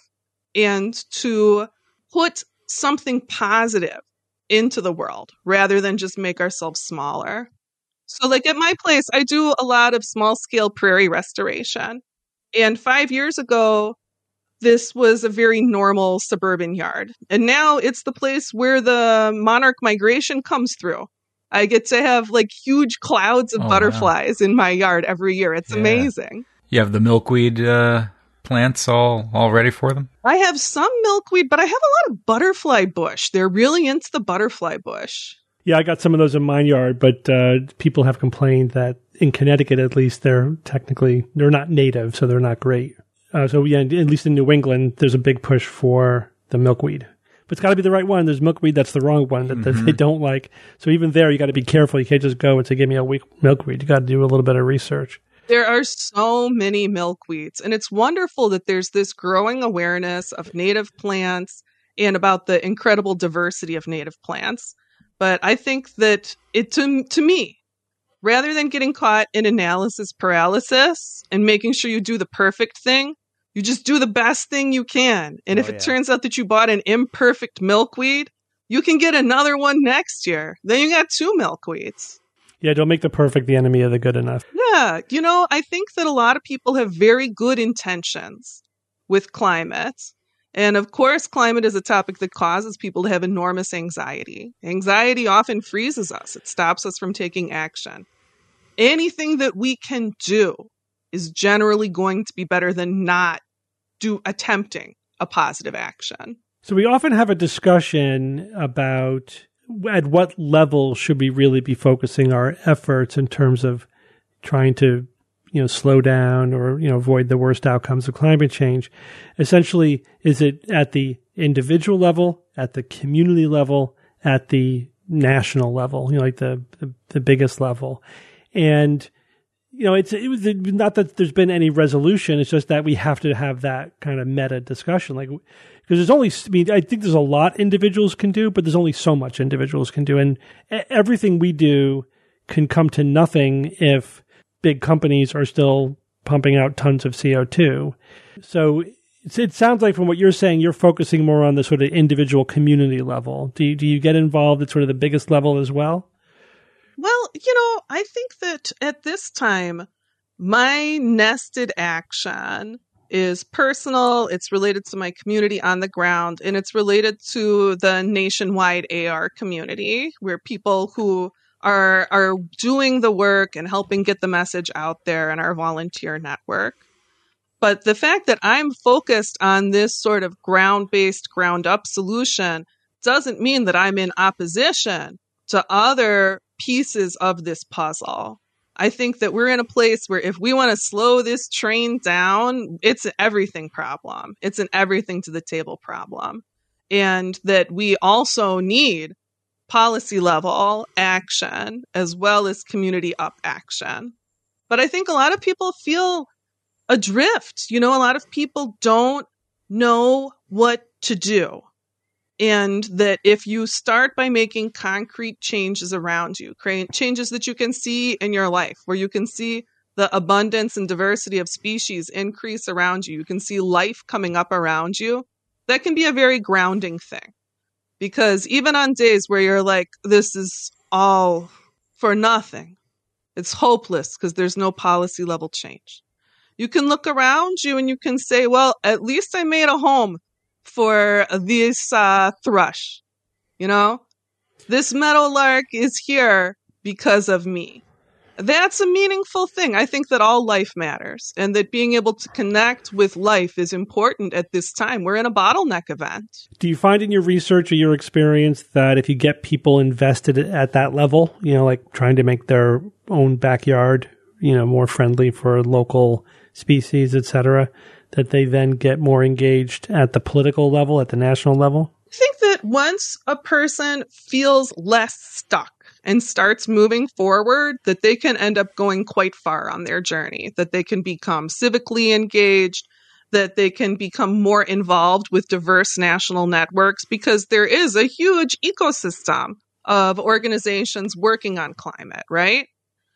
and to put something positive into the world rather than just make ourselves smaller. So like at my place, I do a lot of small scale prairie restoration. And five years ago, this was a very normal suburban yard. And now it's the place where the monarch migration comes through. I get to have like huge clouds of Oh, butterflies wow. in my yard every year. It's yeah. amazing. You have the milkweed uh, plants all, all ready for them? I have some milkweed, but I have a lot of butterfly bush. They're really into the butterfly bush. Yeah, I got some of those in my yard, but uh, people have complained that in Connecticut, at least, they're technically, they're not native, so they're not great. Uh, so yeah, at least in New England, there's a big push for the milkweed. But it's got to be the right one. There's milkweed that's the wrong one that, Mm-hmm. that they don't like. So even there, you got to be careful. You can't just go and say, give me a weak milkweed. You got to do a little bit of research. There are so many milkweeds, and it's wonderful that there's this growing awareness of native plants and about the incredible diversity of native plants. But I think that it, to, to me, rather than getting caught in analysis paralysis and making sure you do the perfect thing, you just do the best thing you can. And if Oh, it yeah. turns out that you bought an imperfect milkweed, you can get another one next year. Then you got two milkweeds. Yeah, don't make the perfect the enemy of the good enough. Yeah, you know, I think that a lot of people have very good intentions with climate. And of course, climate is a topic that causes people to have enormous anxiety. Anxiety often freezes us. It stops us from taking action. Anything that we can do is generally going to be better than not do attempting a positive action. So we often have a discussion about at what level should we really be focusing our efforts in terms of trying to, you know, slow down or, you know, avoid the worst outcomes of climate change. Essentially, is it at the individual level, at the community level, at the national level, you know, like the, the, the biggest level? And, you know, it's, it was not that there's been any resolution. It's just that we have to have that kind of meta discussion. Like, because there's only, I mean, I think there's a lot individuals can do, but there's only so much individuals can do. And everything we do can come to nothing if big companies are still pumping out tons of C O two. So it's, it sounds like from what you're saying, you're focusing more on the sort of individual community level. Do you, do you get involved at sort of the biggest level as well? Well, you know, I think that at this time, my nested action is personal, it's related to my community on the ground, and it's related to the nationwide A R community, where people who are are doing the work and helping get the message out there in our volunteer network. But the fact that I'm focused on this sort of ground-based, ground-up solution doesn't mean that I'm in opposition to other pieces of this puzzle. I think that we're in a place where if we want to slow this train down, it's an everything problem. It's an everything to the table problem. And that we also need policy level action as well as community up action. But I think a lot of people feel adrift. You know, a lot of people don't know what to do. And that if you start by making concrete changes around you, create changes that you can see in your life, where you can see the abundance and diversity of species increase around you, you can see life coming up around you, that can be a very grounding thing. Because even on days where you're like, this is all for nothing, it's hopeless because there's no policy level change. You can look around you and you can say, well, at least I made a home for this uh, thrush. You know, this meadowlark is here because of me. That's a meaningful thing. I think that all life matters and that being able to connect with life is important at this time. We're in a bottleneck event. Do you find in your research or your experience that if you get people invested at that level, you know, like trying to make their own backyard, you know, more friendly for local species, et cetera, that they then get more engaged at the political level, at the national level? I think that once a person feels less stuck and starts moving forward, that they can end up going quite far on their journey, that they can become civically engaged, that they can become more involved with diverse national networks, because there is a huge ecosystem of organizations working on climate, right?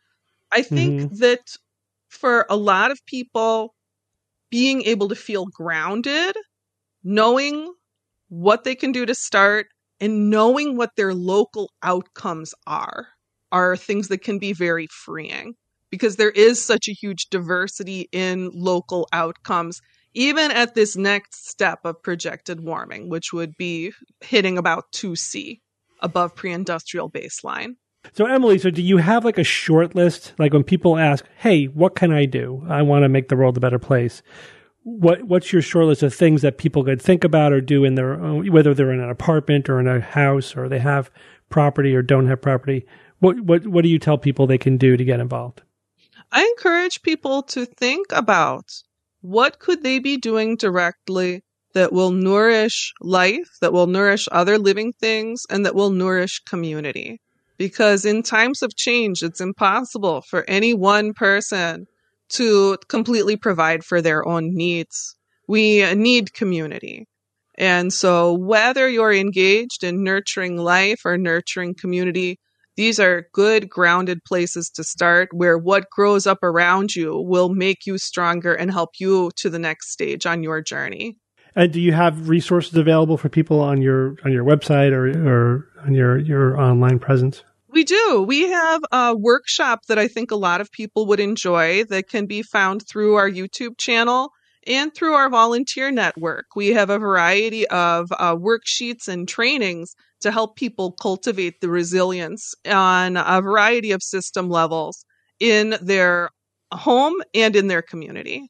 I think mm-hmm. that for a lot of people, being able to feel grounded, knowing what they can do to start, and knowing what their local outcomes are, are things that can be very freeing, because there is such a huge diversity in local outcomes, even at this next step of projected warming, which would be hitting about two C above pre-industrial baseline. So, Emily, so do you have like a short list? Like when people ask, hey, what can I do? I want to make the world a better place. What What's your short list of things that people could think about or do in their own, whether they're in an apartment or in a house or they have property or don't have property? What What What do you tell people they can do to get involved? I encourage people to think about what could they be doing directly that will nourish life, that will nourish other living things, and that will nourish community. Because in times of change, it's impossible for any one person to completely provide for their own needs. We need community. And so whether you're engaged in nurturing life or nurturing community, these are good grounded places to start, where what grows up around you will make you stronger and help you to the next stage on your journey. And do you have resources available for people on your on your website or, or on your, your online presence? We do. We have a workshop that I think a lot of people would enjoy that can be found through our YouTube channel and through our volunteer network. We have a variety of uh, worksheets and trainings to help people cultivate the resilience on a variety of system levels in their home and in their community.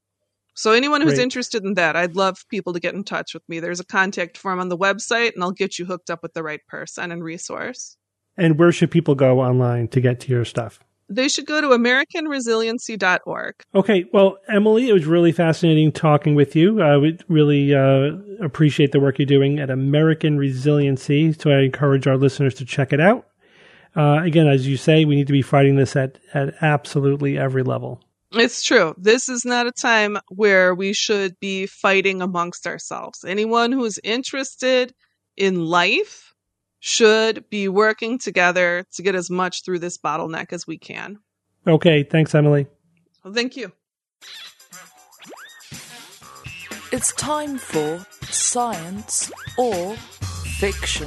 So anyone who's Great. interested in that, I'd love people to get in touch with me. There's a contact form on the website, and I'll get you hooked up with the right person and resource. And where should people go online to get to your stuff? They should go to American Resiliency dot org. Okay. Well, Emily, it was really fascinating talking with you. I would really uh, appreciate the work you're doing at American Resiliency. So I encourage our listeners to check it out. Uh, again, as you say, we need to be fighting this at, at absolutely every level. It's true. This is not a time where we should be fighting amongst ourselves. Anyone who is interested in life should be working together to get as much through this bottleneck as we can. Okay. Thanks, Emily. Well, thank you. It's time for Science or Fiction.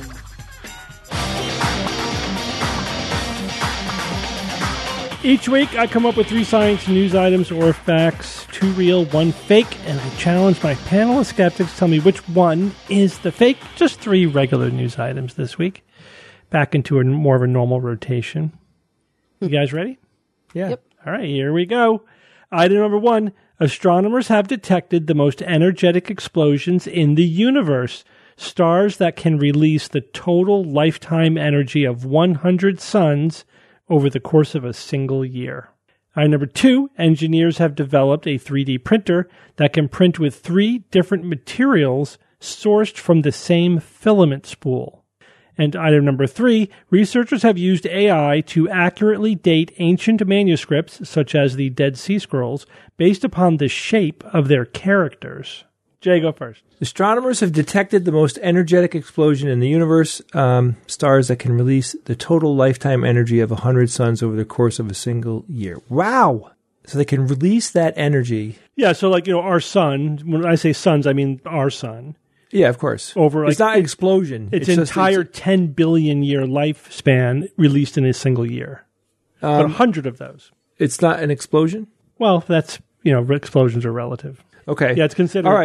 Each week, I come up with three science news items or facts, two real, one fake, and I challenge my panel of skeptics to tell me which one is the fake. Just three regular news items this week. Back into a more of a normal rotation. You guys ready? Yeah. Yep. All right, here we go. Item number one. Astronomers have detected the most energetic explosions in the universe. Stars that can release the total lifetime energy of one hundred suns over the course of a single year. Item number two, engineers have developed a three D printer that can print with three different materials sourced from the same filament spool. And item number three, researchers have used A I to accurately date ancient manuscripts, such as the Dead Sea Scrolls, based upon the shape of their characters. Jay, go first. Astronomers have detected the most energetic explosion in the universe, um, stars that can release the total lifetime energy of one hundred suns over the course of a single year. Wow! So they can release that energy. Yeah, so like, you know, our sun, when I say suns, I mean our sun. Yeah, of course. Over, like, it's not an explosion. Its, it's entire just, it's, ten billion year lifespan released in a single year. Um, but one hundred of those. It's not an explosion? Well, that's, you know, explosions are relative. Okay. Yeah, it's considered. All right.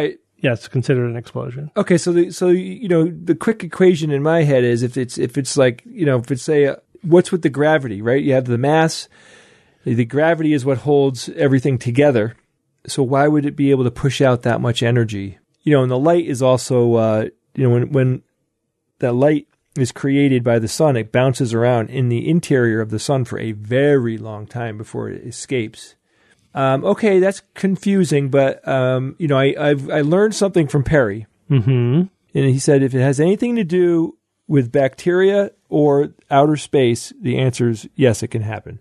yes, considered an explosion. Okay, so the, so you know the quick equation in my head is if it's if it's like you know if it's say uh, what's with the gravity, right? You have the mass, the gravity is what holds everything together. So why would it be able to push out that much energy? You know, and the light is also uh, you know when when that light is created by the sun, it bounces around in the interior of the sun for a very long time before it escapes. Um, okay, that's confusing, but um, you know, I I've, I learned something from Perry, Mm-hmm. and he said if it has anything to do with bacteria or outer space, the answer is yes, it can happen.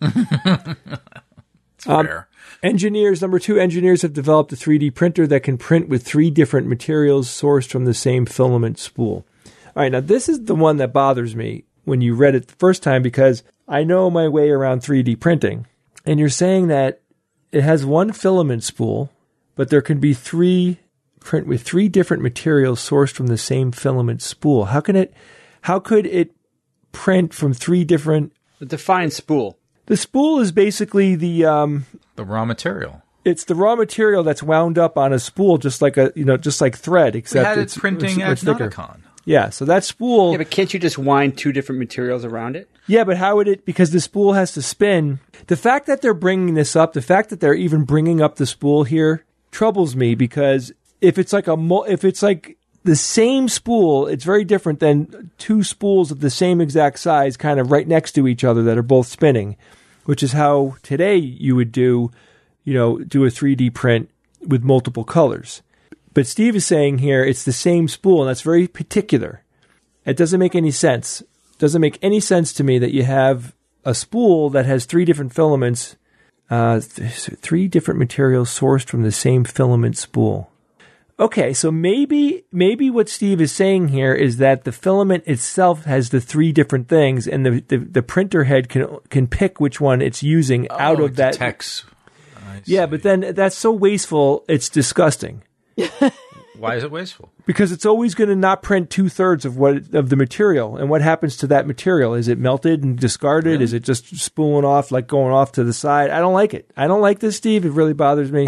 It's fair. Engineers, number two, engineers have developed a three D printer that can print with three different materials sourced from the same filament spool. All right, now this is the one that bothers me when you read it the first time because I know my way around three D printing, and you're saying that it has one filament spool, but there can be three print with three different materials sourced from the same filament spool. How can it? How could it print from three different? Define spool. The spool is basically the um, The raw material. it's the raw material that's wound up on a spool, just like a you know just like thread, We except had it it's printing it's, at it's thicker. Nauticon. Yeah, so that spool. Yeah, but can't you just wind two different materials around it? Yeah, but how would it? Because the spool has to spin. The fact that they're bringing this up, the fact that they're even bringing up the spool here, troubles me because if it's like a mul- if it's like the same spool, it's very different than two spools of the same exact size, kind of right next to each other that are both spinning, which is how today you would do, you know, do a three D print with multiple colors. But Steve is saying here it's the same spool, and that's very particular. It doesn't make any sense. It doesn't make any sense to me that you have a spool that has three different filaments, uh, th- three different materials sourced from the same filament spool. Okay, so maybe maybe what Steve is saying here is that the filament itself has the three different things, and the the, the printer head can can pick which one it's using out Oh, of that. detects. I Yeah, see. but then that's so wasteful. It's disgusting. Why is it wasteful? Because it's always going to not print two thirds of what of the material, and what happens to that material? Is it melted and discarded? Really? Is it just spooling off, like going off to the side? I don't like it. I don't like this, Steve. It really bothers me.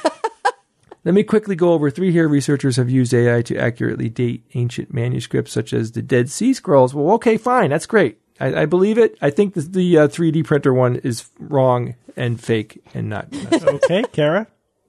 Let me quickly go over three here. Researchers have used A I to accurately date ancient manuscripts, such as the Dead Sea Scrolls. Well, okay, fine, that's great. I, I believe it. I think the, the uh, three D printer one is wrong and fake and not. not Okay, Kara.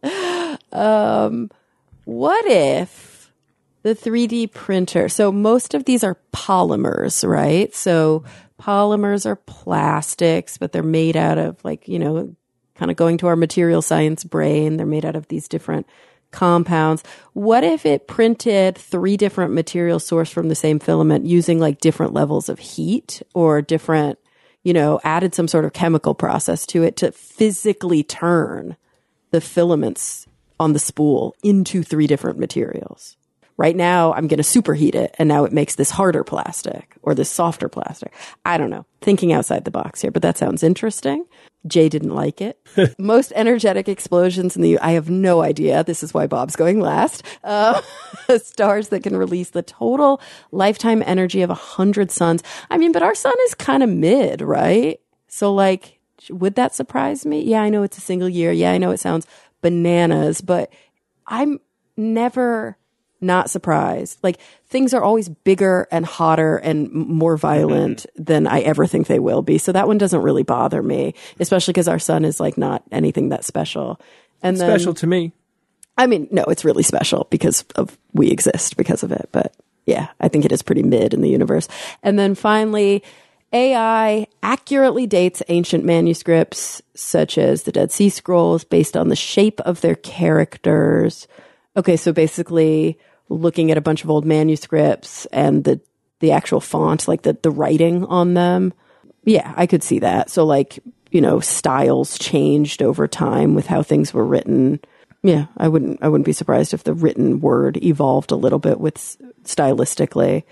Um, what if the three D printer? So most of these are polymers, right? So polymers are plastics, but they're made out of like, you know, kind of going to our material science brain. They're made out of these different compounds. What if it printed three different materials sourced from the same filament using like different levels of heat or different, you know, added some sort of chemical process to it to physically turn the filaments on the spool into three different materials? Right now, I'm going to superheat it, and now it makes this harder plastic or this softer plastic. I don't know. Thinking outside the box here, but that sounds interesting. Jay didn't like it. Most energetic explosions in the, I have no idea. This is why Bob's going last. Uh, stars that can release the total lifetime energy of a hundred suns. I mean, but our sun is kind of mid, right? So like, would that surprise me? Yeah, I know it's a single year. Yeah, I know it sounds bananas, but I'm never not surprised. Like, things are always bigger and hotter and m- more violent mm-hmm. than I ever think they will be. So that one doesn't really bother me, especially because our sun is like not anything that special. And it's then, special to me. I mean, no, it's really special because of we exist because of it. But yeah, I think it is pretty mid in the universe. And then finally, A I accurately dates ancient manuscripts such as the Dead Sea Scrolls based on the shape of their characters. Okay, so basically looking at a bunch of old manuscripts and the the actual font, like the, the writing on them. Yeah, I could see that. So like, you know, styles changed over time with how things were written. Yeah, I wouldn't I wouldn't be surprised if the written word evolved a little bit with stylistically.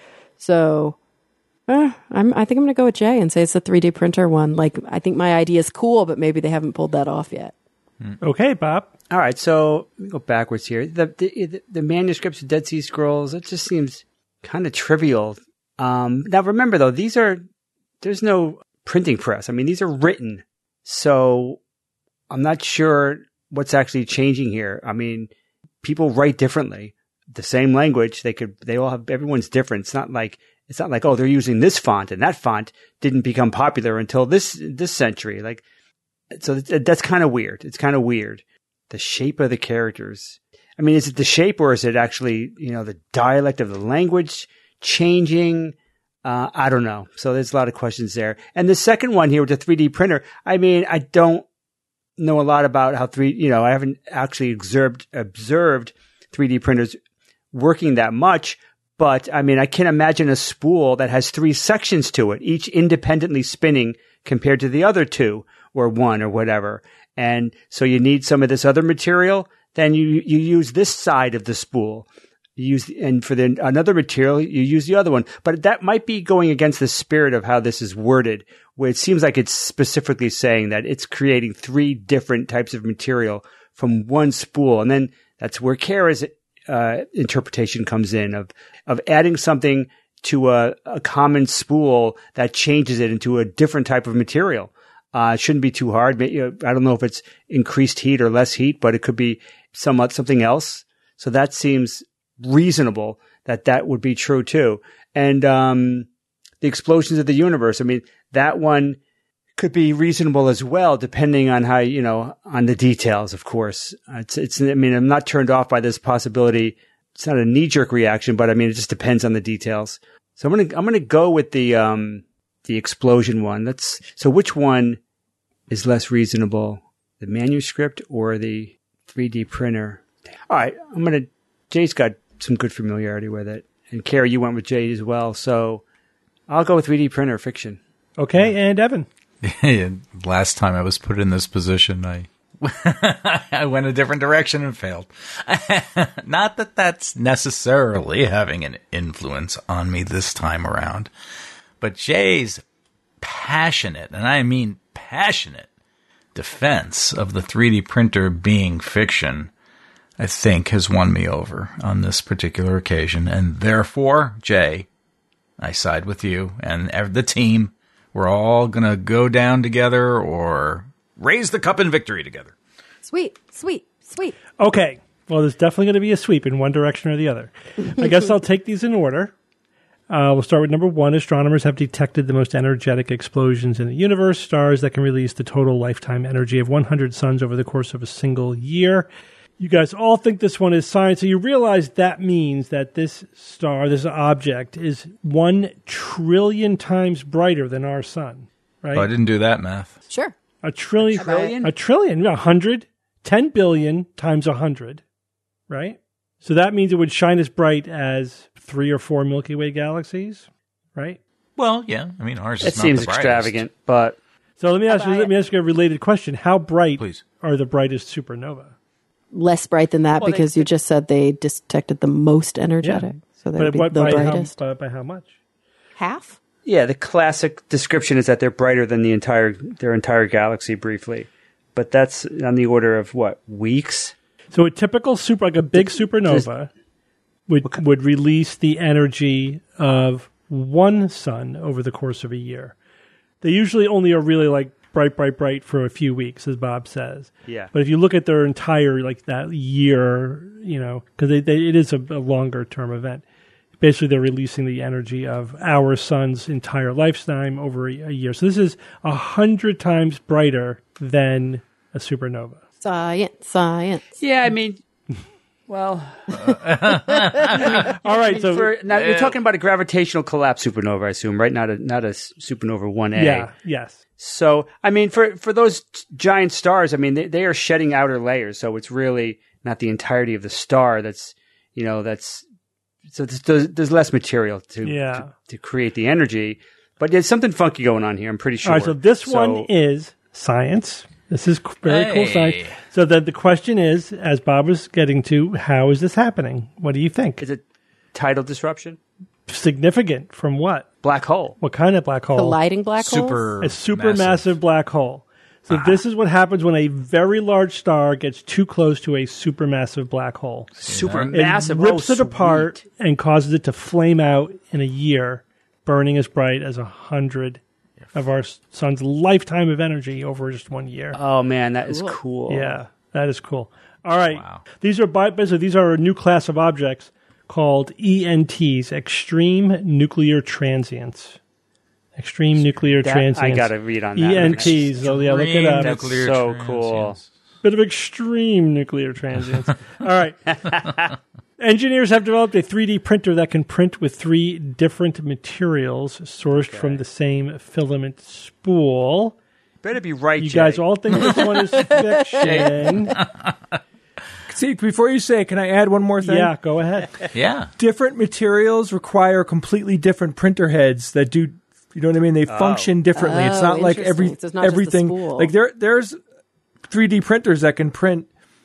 So uh, I'm I think I'm going to go with Jay and say it's the three D printer one. Like, I think my idea is cool, but maybe they haven't pulled that off yet. Okay, Bob. All right, so let me go backwards here. The the, the manuscripts of Dead Sea Scrolls, it just seems kind of trivial. Um, now, remember, though, these are, there's no printing press. I mean, these are written. So I'm not sure what's actually changing here. I mean, people write differently. the same language. They could, they all have, everyone's different. It's not like, it's not like, oh, they're using this font and that font didn't become popular until this, this century. Like, so that's kind of weird. It's kind of weird. The shape of the characters. I mean, is it the shape or is it actually, you know, the dialect of the language changing? Uh, I don't know. So there's a lot of questions there. And the second one here with the three D printer, I mean, I don't know a lot about how three, you know, I haven't actually observed, observed three D printers working that much. But I mean, I can imagine a spool that has three sections to it, each independently spinning compared to the other two or one or whatever. And so you need some of this other material. Then you, you use this side of the spool. You use, and for the another material, you use the other one. But that might be going against the spirit of how this is worded, where it seems like it's specifically saying that it's creating three different types of material from one spool. And then that's where Kara's uh, interpretation comes in of, of adding something to a, a common spool that changes it into a different type of material. Uh, it shouldn't be too hard. I don't know if it's increased heat or less heat, but it could be somewhat something else. So that seems reasonable that that would be true too. And um, the explosions of the universe, I mean, that one could be reasonable as well, depending on how, you know, on the details, of course. It's, it's, I mean, I'm not turned off by this possibility. It's not a knee-jerk reaction, but I mean, it just depends on the details. So I'm going to, I'm going to go with the, um, the explosion one. That's, so which one is less reasonable? The manuscript or the three D printer? All right. I'm going to, Jay's got some good familiarity with it. And Carrie, you went with Jay as well. So I'll go with three D printer fiction. Okay. And Evan. Last time I was put in this position, I I went a different direction and failed. Not that that's necessarily having an influence on me this time around, but Jay's passionate, and I mean passionate, defense of the three D printer being fiction, I think, has won me over on this particular occasion. And therefore, Jay, I side with you and the team. We're all going to go down together or raise the cup in victory together. Sweet, sweet, sweet. Okay. Well, there's definitely going to be a sweep in one direction or the other. I guess I'll take these in order. Uh, we'll start with number one. Astronomers have detected the most energetic explosions in the universe, stars that can release the total lifetime energy of one hundred suns over the course of a single year. You guys all think this one is science, so you realize that means that this star, this object, is one trillion times brighter than our sun, right? Oh, I didn't do that math. Sure. A trillion. Trillion? A trillion. A hundred. Ten billion times a hundred, right? So that means it would shine as bright as three or four Milky Way galaxies, right? Well, yeah. I mean, ours is It not seems the brightest. extravagant, but So let me ask you. Let me ask you a related question: how bright Please. are the brightest supernova? Less bright than that Well, they- because you just said they detected the most energetic. So that But would be what, the by, how, brightest. by, by how much? Half? yeah, the classic description is that they're brighter than the entire their entire galaxy briefly. But that's on the order of what, weeks? So a typical super, like a big supernova, would would release the energy of one sun over the course of a year. They usually only are really like bright, bright, bright for a few weeks, as Bob says. Yeah. But if you look at their entire like that year, you know, because they, they, it is a, a longer term event. Basically, they're releasing the energy of our sun's entire lifetime over a, a year. So this is a hundred times brighter than a supernova. Science, science. Yeah, I mean, well, All right, so for, now you're talking about a gravitational collapse supernova, I assume, right? Not a not a supernova one A. yeah, yes. So, I mean, for, for those giant stars, I mean, they, they are shedding outer layers. So it's really not the entirety of the star that's, you know, that's, so there's, there's less material to, Yeah. to, to create the energy. But there's something funky going on here, I'm pretty sure. All right, so this So- one is science. This is c- very cool Hey. science. So then the question is, as Bob was getting to, how is this happening? What do you think? Is it tidal disruption? Significant from what? Black hole. What kind of black hole? Colliding black holes? Super A supermassive black hole. So this is what happens when a very large star gets too close to a supermassive black hole. Super It massive. rips oh, it apart sweet. and causes it to flame out in a year, burning as bright as a hundred of our sun's lifetime of energy over just one year. Oh, man, that is cool. Yeah, that is cool. All right. Wow. These are bi- basically these are a new class of objects called E N Ts, Extreme Nuclear Transients. Extreme Nuclear That, Transients. I got to read on that. E N Ts. Oh, yeah, look it up. That's Nuclear so transients. cool. Bit of extreme nuclear transients. All right. Engineers have developed a three D printer that can print with three different materials sourced Okay. from the same filament spool. Better be right, You Jay. guys all think this one is fiction. See, before you say, can I add one more thing? Yeah, go ahead. Yeah. Different materials require completely different printer heads that do. You know what I mean? They function differently. it's Oh, not like interesting. every So it's not just the everything. spool. Like there, there's three D printers that can print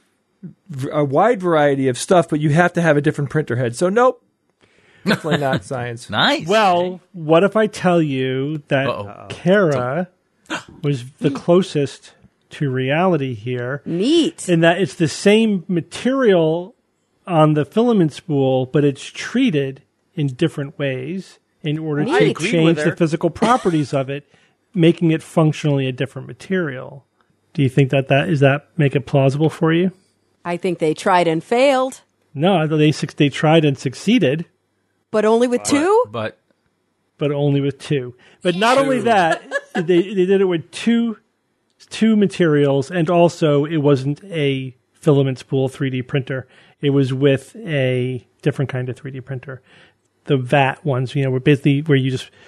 v- a wide variety of stuff, but you have to have a different printer head. So nope, definitely not science. Nice. Well, what if I tell you that Uh-oh. Kara was the closest to reality here, Neat. in that it's the same material on the filament spool, but it's treated in different ways in order I to agree change with the her. physical properties of it, making it functionally a different material. Do you think that that is that make it plausible for you? I think they tried and failed, No, they suc- they tried and succeeded, but only with two? But but only with two. But not only that, they they did it with two two materials, and also it wasn't a filament spool three D printer. It was with a different kind of three D printer, the V A T ones. You know, where basically where you just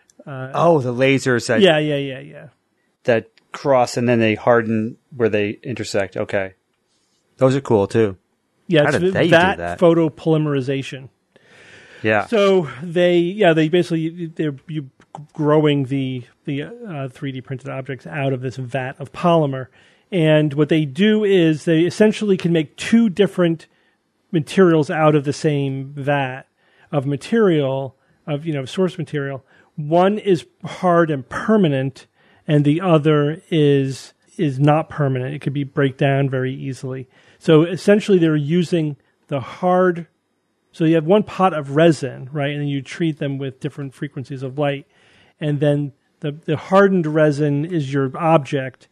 Oh, the lasers that yeah yeah yeah yeah. that cross and then they harden where they intersect. Okay, those are cool too. Yeah, How it's did they V do A T that? photopolymerization. Yeah. So they, yeah, they basically they're you growing the the uh, three D printed objects out of this vat of polymer, and what they do is they essentially can make two different materials out of the same vat of material of you know source material. One is hard and permanent, and the other is is not permanent. It could be break down very easily. So essentially, they're using the hard. So you have one pot of resin, right, and then you treat them with different frequencies of light, and then the the hardened resin is your object,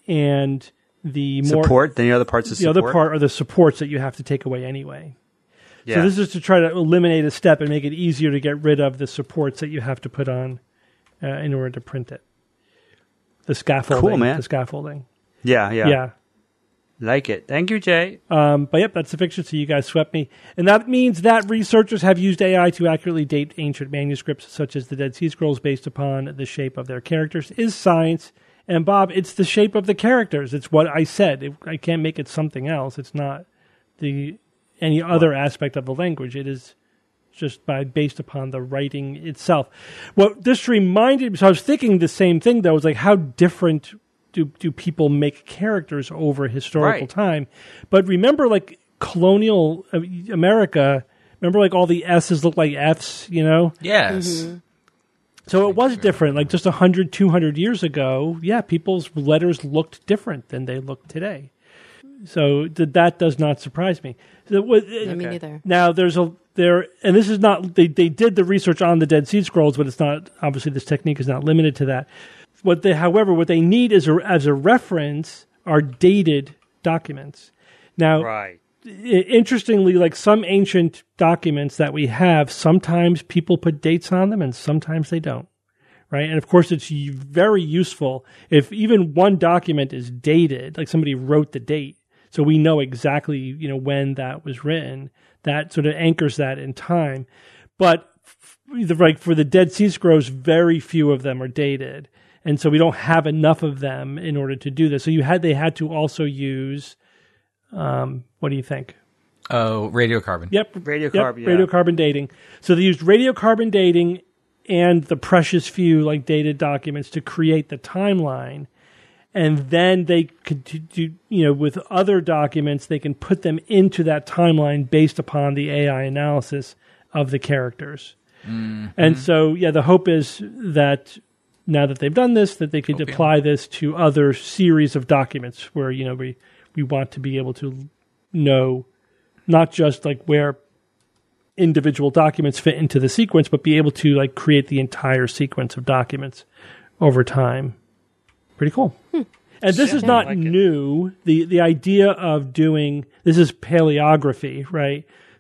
and the more Support. Then the other parts of the support. other part are the supports that you have to take away anyway. Yeah. So this is to try to eliminate a step and make it easier to get rid of the supports that you have to put on uh, in order to print it. The scaffolding. Cool, man. The scaffolding. yeah, yeah. Yeah. Like it. Thank you, Jay. Um, but yep, that's the fiction, so you guys swept me. And that means that researchers have used A I to accurately date ancient manuscripts, such as the Dead Sea Scrolls, based upon the shape of their characters, is science. And Bob, it's the shape of the characters. It's what I said. It, I can't make it something else. It's not the any other aspect of the language. It is just by based upon the writing itself. What this reminded me, so I was thinking the same thing, though, was like how different do do people make characters over historical Right. time. But remember, like, colonial uh, America, remember, like, all the S's look like F's, you know? yes. So it was different. Like, just one hundred, two hundred years ago, yeah, people's letters looked different than they look today. So th- that does not surprise me. So, what- Yeah, me Okay. neither. now there's a there, and this is not they they did the research on the Dead Sea Scrolls, but it's not obviously this technique is not limited to that. What they, however, what they need is a, as a reference are dated documents. Now, Right. i- interestingly, like some ancient documents that we have, sometimes people put dates on them, and sometimes they don't. Right, and of course, it's y- very useful if even one document is dated, like somebody wrote the date, so we know exactly you know when that was written. That sort of anchors that in time. But f- the, like for the Dead Sea Scrolls, very few of them are dated, and so we don't have enough of them in order to do this. So you had they had to also use, um, what do you think? Oh, radiocarbon. Yep, Radiocarbon, Yep, yeah. radiocarbon dating. So they used radiocarbon dating and the precious few like dated documents to create the timeline. And then they could do, you know, with other documents, they can put them into that timeline based upon the A I analysis of the characters. Mm-hmm. And so, yeah, the hope is that now that they've done this, that they could Hope, yeah. apply this to other series of documents where, you know, we, we want to be able to know not just like where individual documents fit into the sequence, but be able to like create the entire sequence of documents over time. Pretty cool. And this is not like it. new. The the idea of doing this is paleography, right?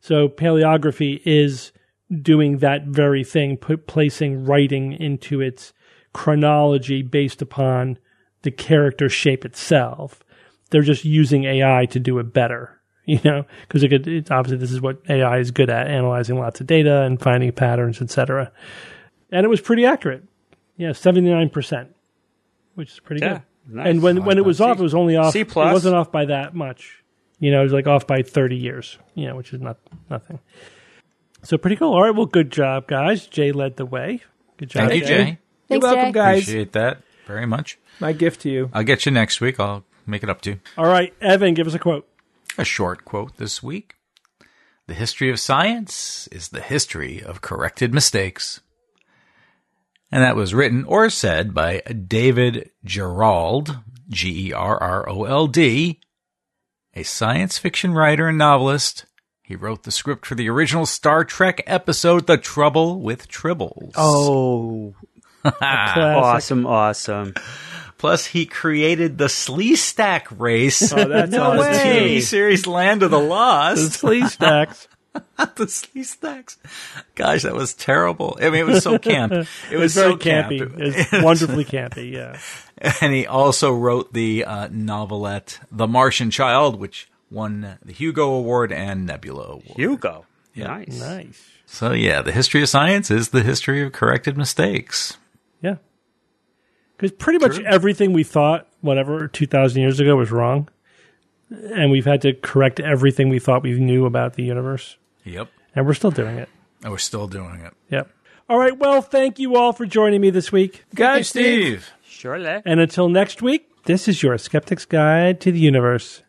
So paleography is doing that very thing, put, placing writing into its chronology based upon the character shape itself. They're just using A I to do it better, you know, because it could, it's obviously this is what A I is good at, analyzing lots of data and finding patterns, et cetera. And it was pretty accurate. Yeah, seventy-nine percent, which is pretty Yeah, good. nice. And when, when it was C- off, it was only off. C It plus. wasn't off by that much. You know, it was like off by thirty years, you know, which is not nothing. So pretty cool. All right, well, good job, guys. Jay led the way. Good job. Thank you, Jay. Jay. You're Thanks, welcome, Jay. guys. Appreciate that very much. My gift to you. I'll get you next week. I'll make it up to you. All right, Evan, give us a quote. A short quote this week. The history of science is the history of corrected mistakes. And that was written or said by David Gerrold, G E R R O L D, a science fiction writer and novelist. He wrote the script for the original Star Trek episode, The Trouble with Tribbles. Oh, Classic. awesome, awesome. Plus, he created the Sleestack race. Oh, that's no awesome. way. T V series Land of the The Lost. Slee Stacks. The Sleestacks. Gosh, that was terrible. I mean, it was so camp. It It was was very so camp. campy. It was wonderfully campy, yeah. And he also wrote the uh, novelette The Martian Child, which won the Hugo Award and Nebula Award. Hugo. Yeah. Nice. Nice. So, yeah, the history of science is the history of corrected mistakes. Yeah. Because pretty much True. everything we thought, whatever, two thousand years ago was wrong. And we've had to correct everything we thought we knew about the universe. Yep. And we're still doing it. And we're still doing it. Yep. All right. Well, thank you all for joining me this week. Guys, Hey, Steve. Surely. And until next week, this is your Skeptic's Guide to the Universe.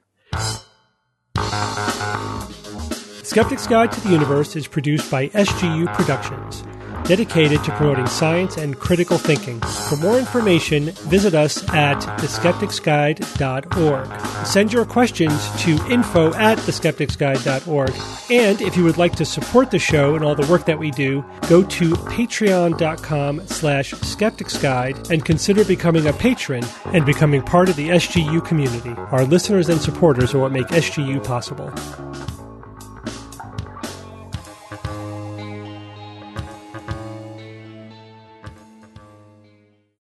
Skeptic's Guide to the Universe is produced by S G U Productions, dedicated to promoting science and critical thinking. For more information, visit us at the skeptics guide dot org. Send your questions to info at the skeptics guide dot org. And if you would like to support the show and all the work that we do, go to patreon.com slash skepticsguide and consider becoming a patron and becoming part of the S G U community. Our listeners and supporters are what make S G U possible.